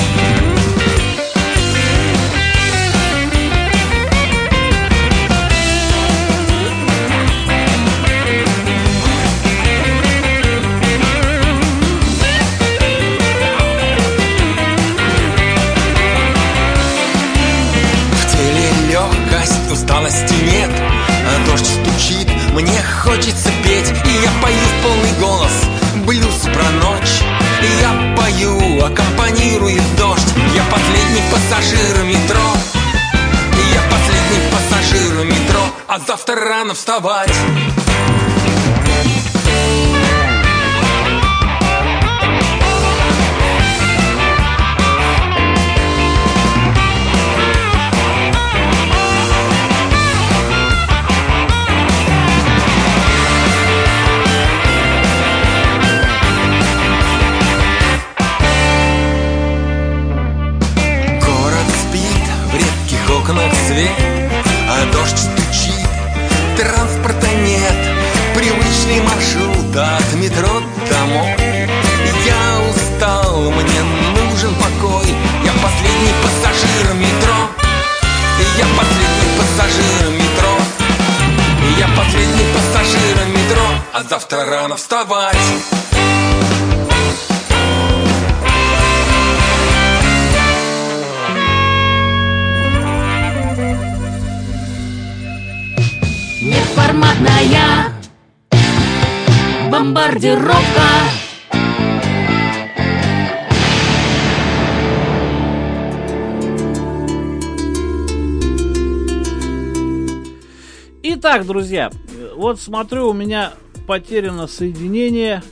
Усталости нет, а дождь стучит, мне хочется петь. И я пою в полный голос блюз про ночь. И я пою, аккомпанирует дождь. Я последний пассажир метро. И я последний пассажир метро, а завтра рано вставать. Свет, а дождь стучит, транспорта нет, привычный маршрут от метро домой. Я устал, мне нужен покой. Я последний пассажир метро. Я последний пассажир метро. Я последний пассажир метро, а завтра рано вставать. Неформатная бомбардировка. Итак, друзья, вот смотрю, у меня потеряно соединение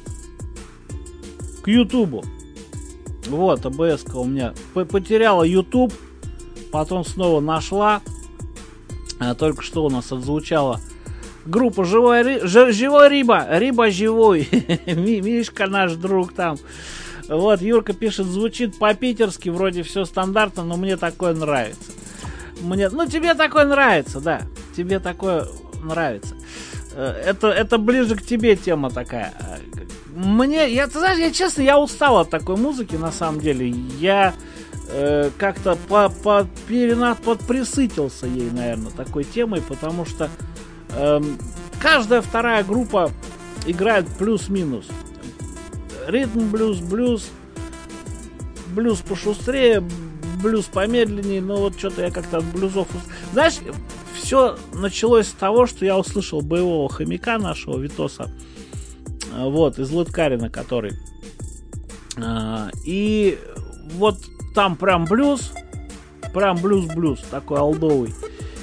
к Ютубу. Вот, АБС-ка у меня потеряла YouTube, потом снова нашла. А только что у нас отзвучала группа «Живой, ри... Ж... Живой Риба», «Риба живой», Мишка наш друг там. Вот, Юрка пишет, звучит по-питерски, вроде все стандартно, но мне такое нравится. Мне... Ну, тебе такое нравится, да, тебе такое нравится. Это, это ближе к тебе тема такая. Мне, я, ты знаешь, я честно, я устал от такой музыки, на самом деле. Я... как-то по, по, перенад, подприсытился ей, наверное, такой темой, потому что э, каждая вторая группа играет плюс-минус. Ритм блюз, блюз, блюз пошустрее, блюз помедленнее, но вот что-то я как-то от блюзов... Знаешь, все началось с того, что я услышал боевого хомяка нашего, Витоса, вот, из Лыткарина, который... Э, и вот там прям блюз, прям блюз-блюз, такой олдовый.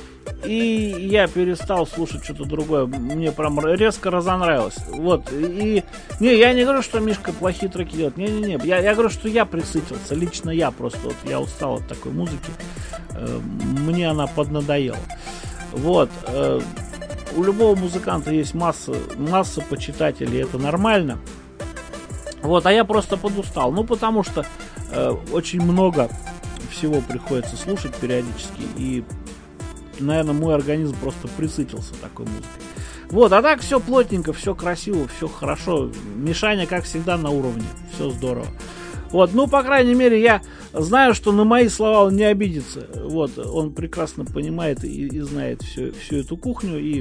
И я перестал слушать что-то другое. Мне прям резко разонравилось. Вот. И... Не, я не говорю, что Мишка плохие треки делает. Не-не-не. Я, я говорю, что я присытился. Лично я просто. Вот, я устал от такой музыки. Мне она поднадоела. Вот. У любого музыканта есть масса, масса почитателей. Это нормально. Вот. А я просто подустал. Ну, потому что очень много всего приходится слушать периодически, и, наверное, мой организм просто присытился такой музыкой. Вот, а так все плотненько, все красиво, все хорошо. Мишаня, как всегда, на уровне, все здорово. Вот, ну, по крайней мере, я знаю, что на мои слова он не обидится. Вот, он прекрасно понимает и, и знает всю, всю эту кухню, и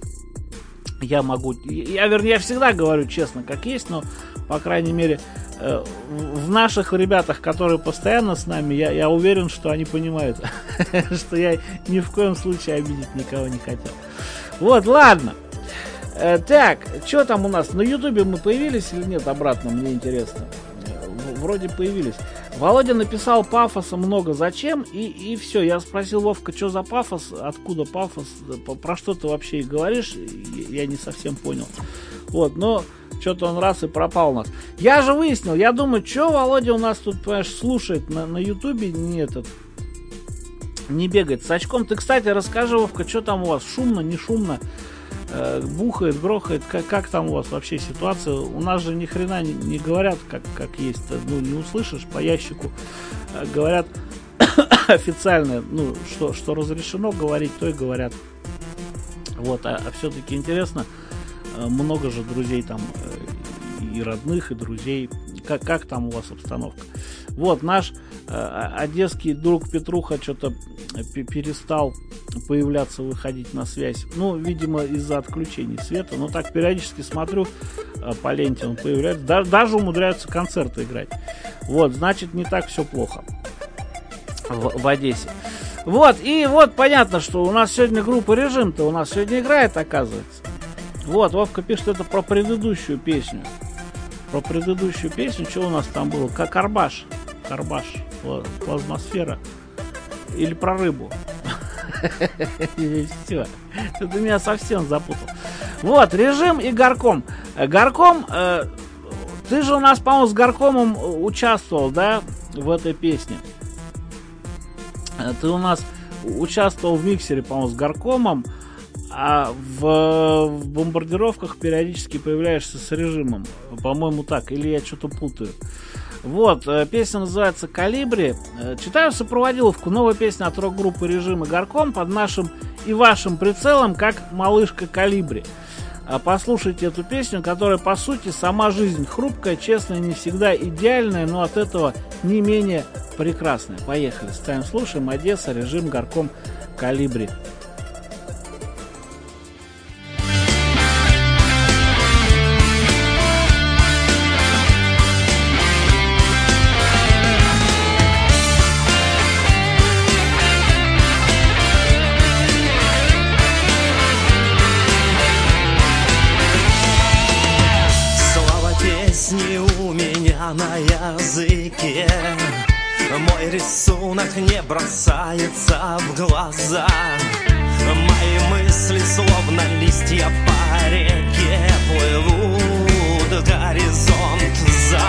я могу... Я, вернее, я всегда говорю честно, как есть, но, по крайней мере, в наших ребятах, которые постоянно с нами, я, я уверен, что они понимают, что я ни в коем случае обидеть никого не хотел. Вот, ладно. Э, так, что там у нас? На Ютубе мы появились или нет обратно? Мне интересно. Вроде появились. Володя написал пафоса много зачем, и, и все. Я спросил: Вовка, что за пафос, откуда пафос, про что ты вообще говоришь? Я не совсем понял. Вот, но что-то он раз и пропал у нас. Я же выяснил, я думаю, что Володя у нас тут, понимаешь, слушает на, на Ютубе, не этот, не бегает с очком. Ты, кстати, расскажи, Вовка, что там у вас, шумно, не шумно? Бухает, грохает, как, как там у вас вообще ситуация? У нас же ни хрена не, не говорят, как, как есть, ну, не услышишь по ящику. Говорят официально, ну, что, что разрешено говорить, то и говорят. Вот, а, а все-таки интересно, много же друзей там, и родных, и друзей. Как, как там у вас обстановка? Вот, наш э, одесский друг Петруха что-то перестал появляться, выходить на связь. Ну, видимо, из-за отключения света. Но так периодически смотрю, э, по ленте он появляется. Да, даже умудряются концерты играть. Вот, значит, не так все плохо в, в Одессе. Вот, и вот понятно, что у нас сегодня группа «Режим»-то у нас сегодня играет, оказывается. Вот, Вовка пишет это про предыдущую песню. Про предыдущую песню, что у нас там было? Как Карбаш. Карбаш. Плазмосфера. Или про рыбу. Все. Ты меня совсем запутал. Вот, «Режим» и «Горком». «Горком», ты же у нас, по-моему, с «Горкомом» участвовал, да, в этой песне. Ты у нас участвовал в миксере, по-моему, с «Горкомом». А в, в бомбардировках периодически появляешься с «Режимом». По-моему, так. Или я что-то путаю. Вот. Песня называется «Калибри». Читаю сопроводиловку. Новая песня от рок-группы «Режим» и «Горком» под нашим и вашим прицелом, как «Малышка Калибри». Послушайте эту песню, которая, по сути, сама жизнь. Хрупкая, честная, не всегда идеальная, но от этого не менее прекрасная. Поехали. Ставим, слушаем. Одесса, «Режим», «Горком», «Калибри». На языке мой рисунок не бросается в глаза. Мои мысли, словно листья по реке, плывут горизонт за.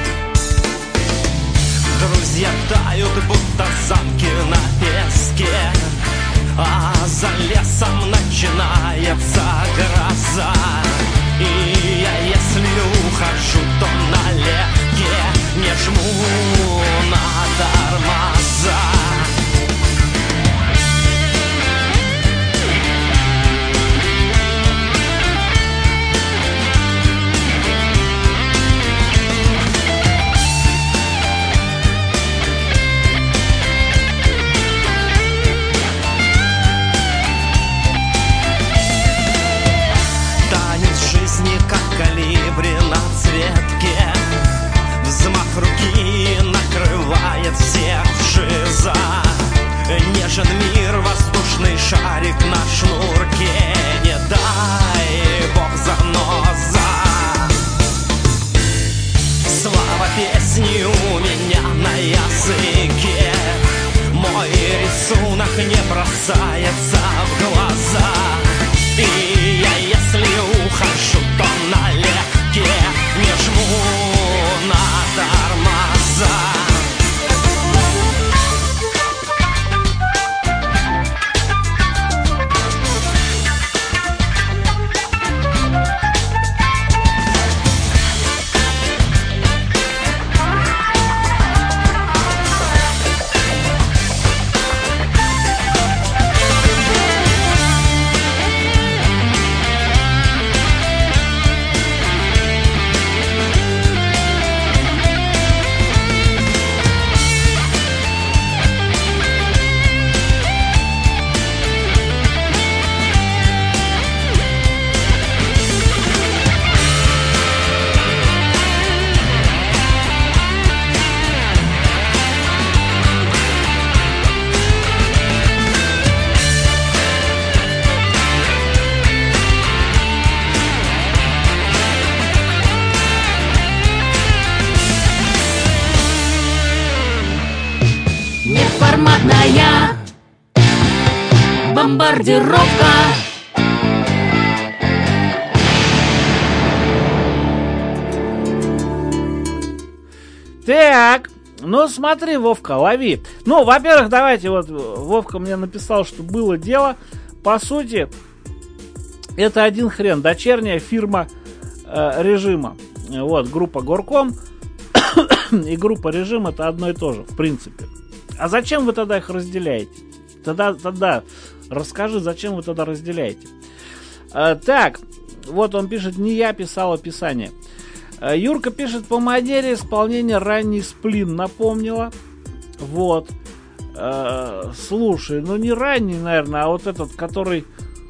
Друзья тают, будто замки на песке, а за лесом начинается гроза. И я, если ухожу, то налегке, не жму на тормоза. Калибри на цветке, взмах руки накрывает Неформатная бомбардировка. Так, ну смотри, Вовка, лови. Ну, во-первых, давайте, вот Вовка мне написал, что было дело. По сути, это один хрен. Дочерняя фирма э, режима. Вот, группа Горком и группа Режим — это одно и то же, в принципе. А зачем вы тогда их разделяете? Тогда, тогда расскажи, зачем вы тогда разделяете. Э, так, вот он пишет, не я писал описание. Юрка пишет, по манере исполнения ранний сплин напомнила. Вот. Э, слушай, ну не ранний, наверное, а вот этот, который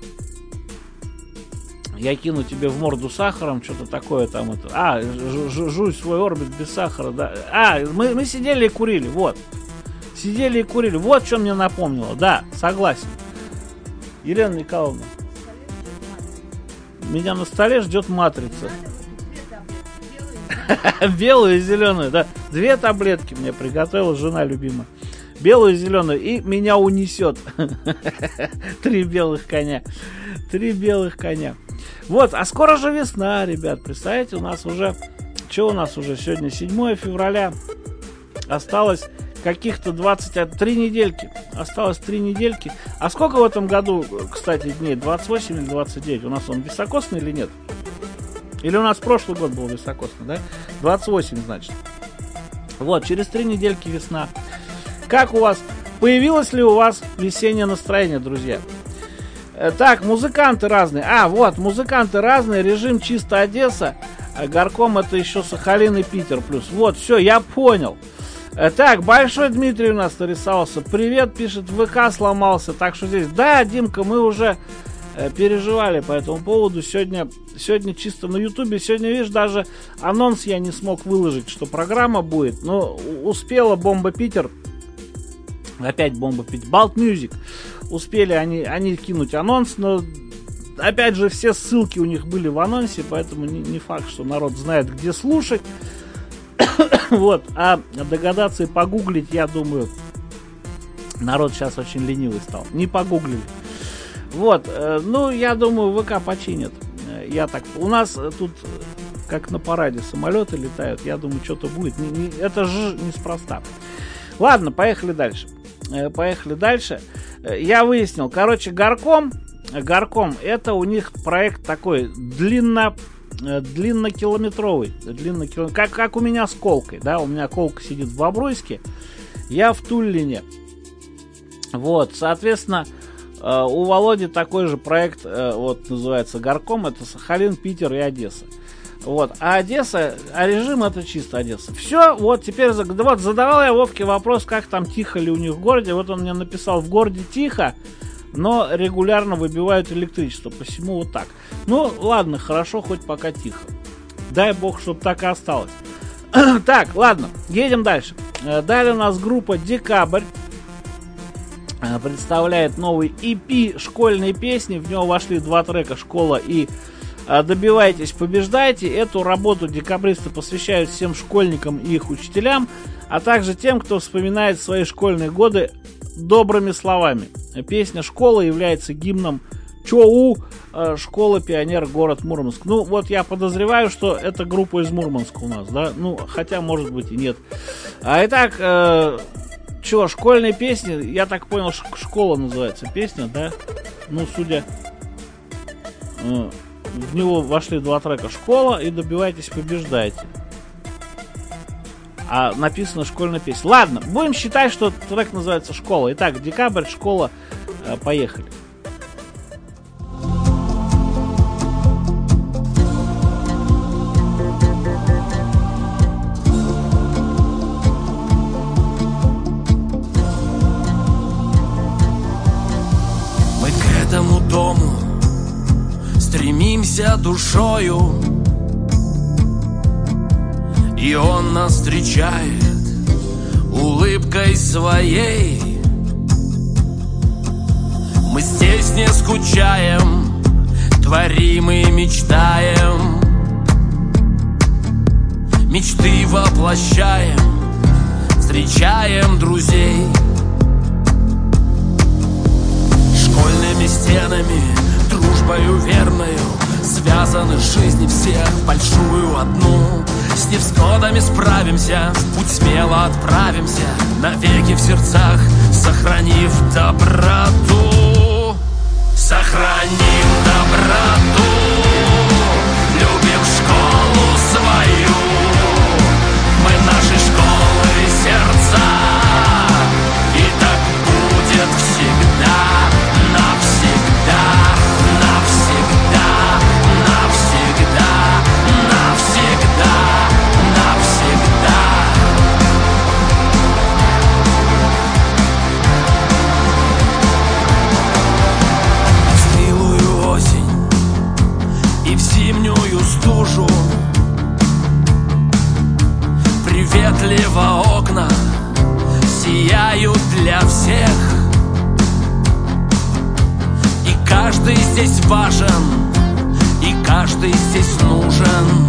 я кину тебе в морду сахаром, что-то такое там. Это. А, ж, ж, жуй свой орбит без сахара, да. А, мы, мы сидели и курили, вот. Сидели и курили. Вот что мне напомнило. Да, согласен. Елена Николаевна. Меня на столе ждет матрица. Белую и зеленую, да. Две таблетки мне приготовила жена любимая. Белую и зеленую. И меня унесет. Три белых коня. Три белых коня. Вот, а скоро же весна, ребят. Представляете, у нас уже... Что у нас уже сегодня? седьмое февраля. Осталось каких-то двадцать три недельки. Осталось три недельки. А сколько в этом году, кстати, дней? двадцать восемь или двадцать девять? У нас он високосный или нет? Или у нас прошлый год был високосный, да? двадцать восемь, значит. Вот, через три недельки весна. Как у вас? Появилось ли у вас весеннее настроение, друзья? Так, музыканты разные. А, вот, музыканты разные. Режим чисто Одесса. Горком — это еще Сахалин и Питер плюс. Вот, все, я понял. Так, Большой Дмитрий у нас нарисовался. Привет, пишет, ВК сломался. Так что здесь... Да, Димка, мы уже... переживали по этому поводу. Сегодня, сегодня чисто на Ютубе. Сегодня, видишь, даже анонс я не смог выложить, что программа будет. Но успела Бомба Питер. Опять Бомба Питер. Балт Мьюзик. Успели они, они кинуть анонс, но опять же все ссылки у них были в анонсе, поэтому не, не факт, что народ знает, где слушать. Вот. А догадаться и погуглить, я думаю, народ сейчас очень ленивый стал. Не погуглили. Вот, ну, я думаю, ВК починят. Я так... У нас тут, как на параде, самолеты летают. Я думаю, что-то будет. Не, не, это же неспроста. Ладно, поехали дальше. Поехали дальше. Я выяснил. Короче, Горком... Горком, это у них проект такой длинно... длиннокилометровый. Длиннокилометровый. Как, как у меня с Колкой, да? У меня Колка сидит в Бобруйске. Я в Туллине. Вот, соответственно... У Володи такой же проект, вот, называется Горком, это Сахалин, Питер и Одесса. Вот, а Одесса, а Режим — это чисто Одесса. Все, вот, теперь, вот, задавал я Вовке вопрос, как там тихо ли у них в городе. Вот он мне написал, в городе тихо, но регулярно выбивают электричество, посему вот так. Ну, ладно, хорошо, хоть пока тихо. Дай бог, чтобы так и осталось. Так, ладно, едем дальше. Далее у нас группа Декабрь представляет новый и пи школьной песни. В него вошли два трека «Школа» и «Добивайтесь, побеждайте». Эту работу декабристы посвящают всем школьникам и их учителям, а также тем, кто вспоминает свои школьные годы добрыми словами. Песня «Школа» является гимном ЧОУ «Школа Пионер, город Мурманск». Ну, вот я подозреваю, что это группа из Мурманска у нас, да? Ну, хотя, может быть, и нет. А итак... Э- Че, школьные песни, я так понял, «Школа» называется песня, да? Ну, судя... Э, в него вошли два трека «Школа» и «Добивайтесь, побеждайте». А написано «Школьная песня». Ладно, будем считать, что трек называется «Школа». Итак, Декабрь, «Школа», э, поехали. Дому стремимся душою, и он нас встречает улыбкой своей. Мы здесь не скучаем, творим и мечтаем, мечты воплощаем, встречаем друзей. Школьными стенами, дружбою верною связаны жизни всех в большую одну. С невзгодами справимся, в путь смело отправимся, навеки в сердцах сохранив доброту. Сохраним доброту, любим школу свою, мы нашей школы сердца, и так будет всегда, навсегда, навсегда, навсегда, навсегда, навсегда. В милую осень и в зимнюю стужу приветливо окна сияют для всех, и каждый здесь важен, и каждый здесь нужен,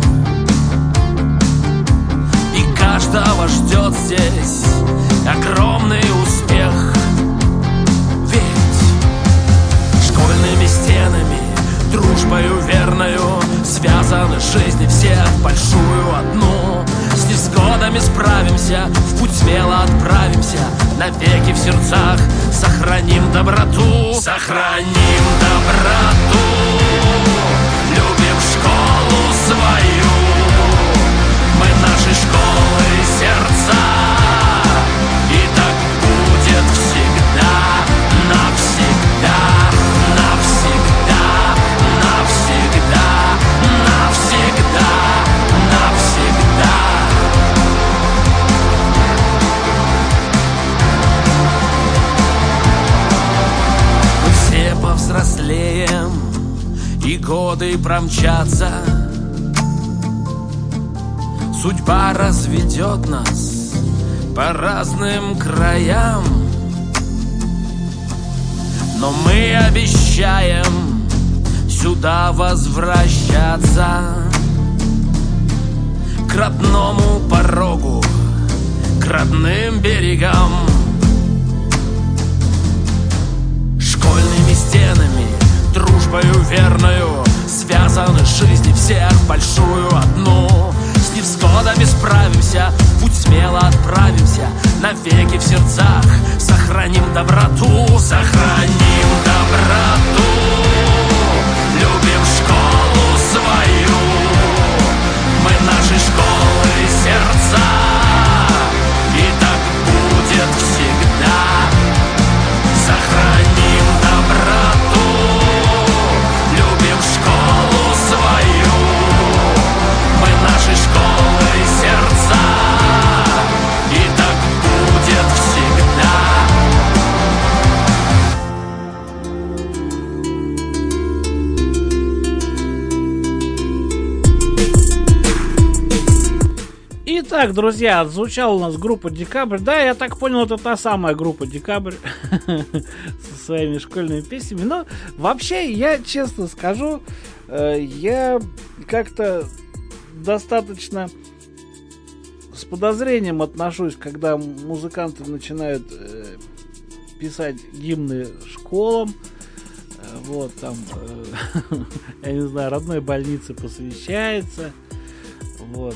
и каждого ждет здесь огромный успех. Ведь школьными стенами, дружбою верною связаны жизни всех в большую одну. С невзгодами справимся, в путь смело отправимся, навеки в сердцах сохраним доброту. Сохраним доброту, любим школу свою, мы нашей школы сердца, и так будет всегда, навсегда, навсегда, навсегда, навсегда, навсегда. Мы все повзрослеем, и годы промчатся, судьба разведет нас по разным краям, но мы обещаем сюда возвращаться, к родному порогу, к родным берегам. Школьными стенами, дружбою верною связаны жизни всех в большую одну. С невзгодами справимся, в путь смело отправимся, навеки в сердцах сохраним доброту. Сохраним доброту, любим школу свою, мы нашей школы сердца, и так будет всегда. Сохраним доброту, любим школу свою, мы нашей школы сердца, и так будет всегда. Итак, друзья, отзвучала у нас группа «Декабрь». Да, я так понял, это та самая группа «Декабрь» со своими школьными песнями. Но вообще, я честно скажу, я как-то достаточно с подозрением отношусь, когда музыканты начинают писать гимны школам. Вот, там, я не знаю, родной больнице посвящается. Вот.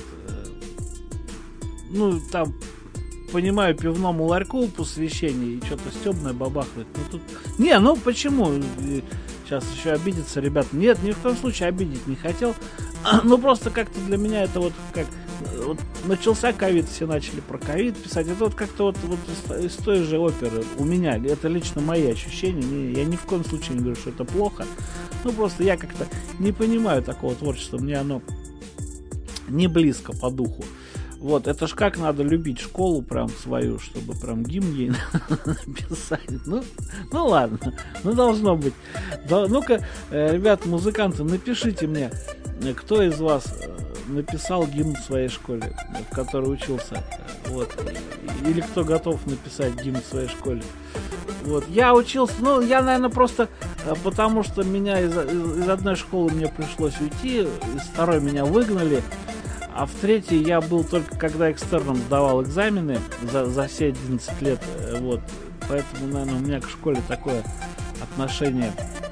Ну, там, понимаю, пивному ларьку посвящение и что-то стёбное бабахает. Ну, тут... Не, ну почему? Сейчас еще обидятся ребята. Нет, ни в коем случае обидеть не хотел. Ну, просто как-то для меня это вот как... Вот начался ковид, все начали про ковид писать. Это вот как-то вот, вот из, из той же оперы у меня. Это лично мои ощущения. Не, я ни в коем случае не говорю, что это плохо. Ну, просто я как-то не понимаю такого творчества. Мне оно не близко по духу. Вот, это ж как надо любить школу прям свою, чтобы прям гимн ей написать. Ну, ну ладно, ну должно быть. Да, ну-ка, э, ребят, музыканты, напишите мне, кто из вас написал гимн в своей школе, в которой учился. Вот. Или кто готов написать гимн в своей школе. Вот. Я учился, ну, я, наверное, просто потому, что меня из, из одной школы мне пришлось уйти, из второй меня выгнали. А в третьей я был только когда экстерном сдавал экзамены за, за все одиннадцать лет. Вот. Поэтому, наверное, у меня к школе такое отношения,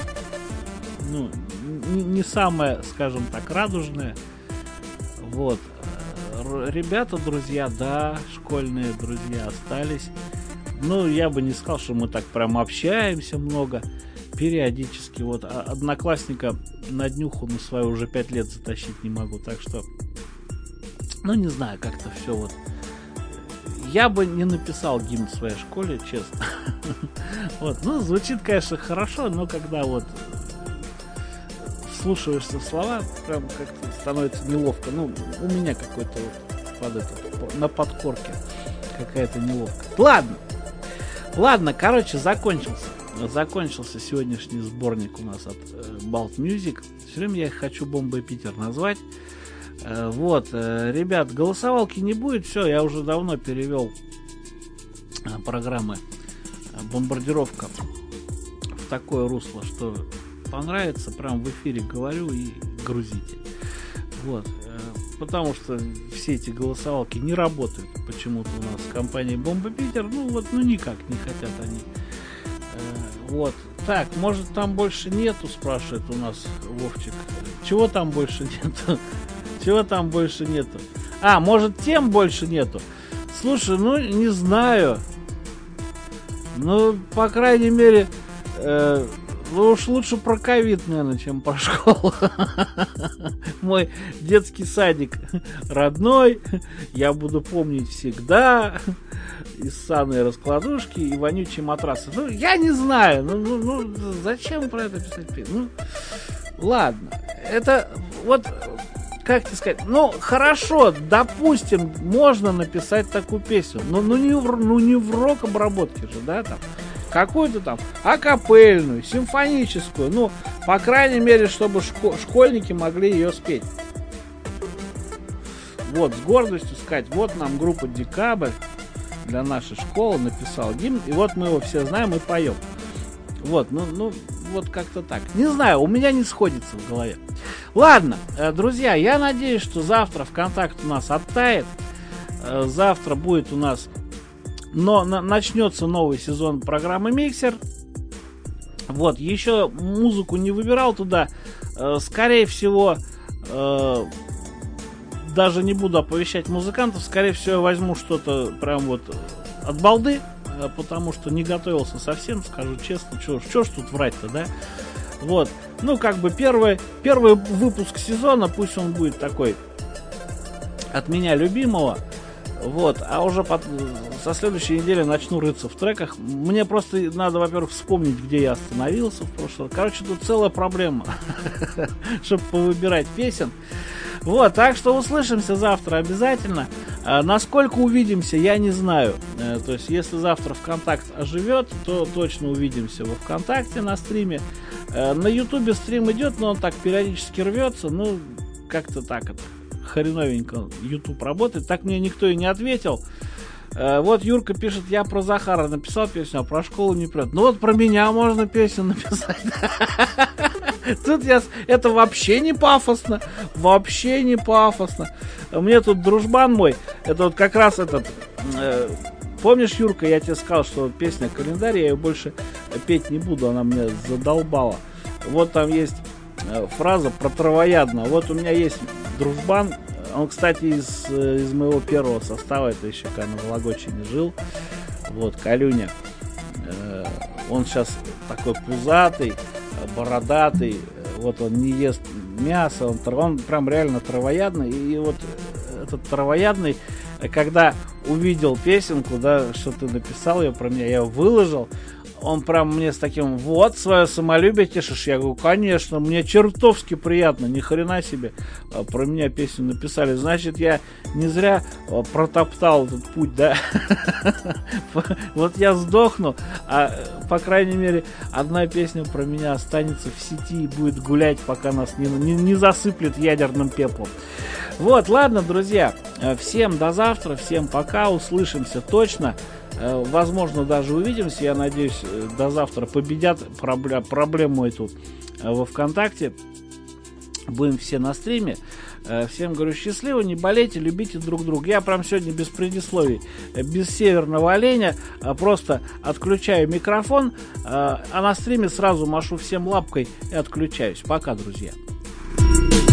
ну, не, не самое, скажем так, радужное. Вот. Ребята, друзья, да, школьные друзья остались. Ну, я бы не сказал, что мы так прям общаемся много. Периодически. Вот. А одноклассника на днюху на свою уже пять лет затащить не могу. Так что, ну, не знаю, как-то все вот. Я бы не написал гимн в своей школе, честно. Вот. Ну, звучит, конечно, хорошо, но когда вот вслушиваешься в слова, прям как-то становится неловко. Ну, у меня какой-то вот под это, на подкорке какая-то неловкость. Ладно. Ладно, короче, закончился. Закончился сегодняшний сборник у нас от э, Balt Music. Все время я их хочу Бомбой Питер назвать. Э, вот, э, ребят, голосовалки не будет. Все, я уже давно перевел э, программы э, «Бомбардировка» в такое русло, что понравится, прям в эфире говорю и грузите. Вот, э, потому что все эти голосовалки не работают почему-то у нас в компании Бомба Питер. Ну вот, ну никак не хотят они. Э, вот. Так, может там больше нету, спрашивает у нас Вовчик. Чего там больше нету? Чего там больше нету? А, может тем больше нету? Слушай, ну не знаю. Ну, по крайней мере, э, ну уж лучше про ковид, наверное, чем про школу. Мой детский садик родной, я буду помнить всегда. И ссаные раскладушки, и вонючие матрасы. Ну, я не знаю, ну, ну, ну зачем про это писать? Ну, ладно. Это вот, как тебе сказать, ну, хорошо, допустим, можно написать такую песню, но ну, не, в, ну, не в рок-обработке же, да, там. Какую-то там акапельную, симфоническую, ну, по крайней мере, чтобы шко- школьники могли ее спеть. Вот, с гордостью сказать, вот нам группа Декабрь для нашей школы написал гимн, и вот мы его все знаем и поем. Вот, ну, ну, вот как-то так. Не знаю, у меня не сходится в голове. Ладно, друзья, я надеюсь, что завтра ВКонтакт у нас оттает. Завтра будет у нас Но на, начнется новый сезон программы «Миксер». Вот, еще музыку не выбирал туда. Э, скорее всего, э, даже не буду оповещать музыкантов. Скорее всего, я возьму что-то прям вот от балды, э, потому что не готовился совсем, скажу честно. Чё ж тут врать-то, да? Вот, ну как бы первый, первый выпуск сезона, пусть он будет такой от меня любимого. Вот, а уже под, со следующей недели начну рыться в треках. Мне просто надо, во-первых, вспомнить, где я остановился в прошлом. Короче, тут целая проблема, чтобы повыбирать песен. Вот, так что услышимся завтра обязательно. А, насколько увидимся, я не знаю. А, то есть, если завтра ВКонтакт оживет, то точно увидимся во ВКонтакте на стриме. А, на Ютубе стрим идет, но он так периодически рвется. Ну, как-то так это. Хреновенько YouTube работает. Так мне никто и не ответил. э, Вот Юрка пишет: я про Захара написал песню, а про школу не прет. Ну вот про меня можно песню написать. Тут я... Это вообще не пафосно. Вообще не пафосно. Мне тут дружбан мой, это вот как раз этот... Э, помнишь, Юрка, я тебе сказал, что песня «Календарь», я ее больше петь не буду, она меня задолбала. Вот там есть фраза про травоядного. Вот у меня есть дружбан, он, кстати, из, из моего первого состава, это еще когда на Вологодчине жил, вот, Калюня. Э, он сейчас такой пузатый, бородатый, вот он не ест мясо, он, он прям реально травоядный, и вот этот травоядный, когда увидел песенку, да, что ты написал ее про меня, я ее выложил, он прям мне с таким: вот, свое самолюбие тешишь. Я говорю: конечно, мне чертовски приятно, ни хрена себе про меня песню написали. Значит, я не зря протоптал этот путь, да? Вот я сдохну, а, по крайней мере, одна песня про меня останется в сети и будет гулять, пока нас не, не, не засыплет ядерным пеплом. Вот, ладно, друзья, всем до завтра, всем пока, услышимся точно. Возможно, даже увидимся. Я надеюсь, до завтра победят проблему эту во ВКонтакте. будем все на стриме. Всем говорю счастливо, не болейте, любите друг друга. Я прям сегодня без предисловий, без северного оленя, просто отключаю микрофон, а на стриме сразу машу всем лапкой и отключаюсь. Пока, друзья.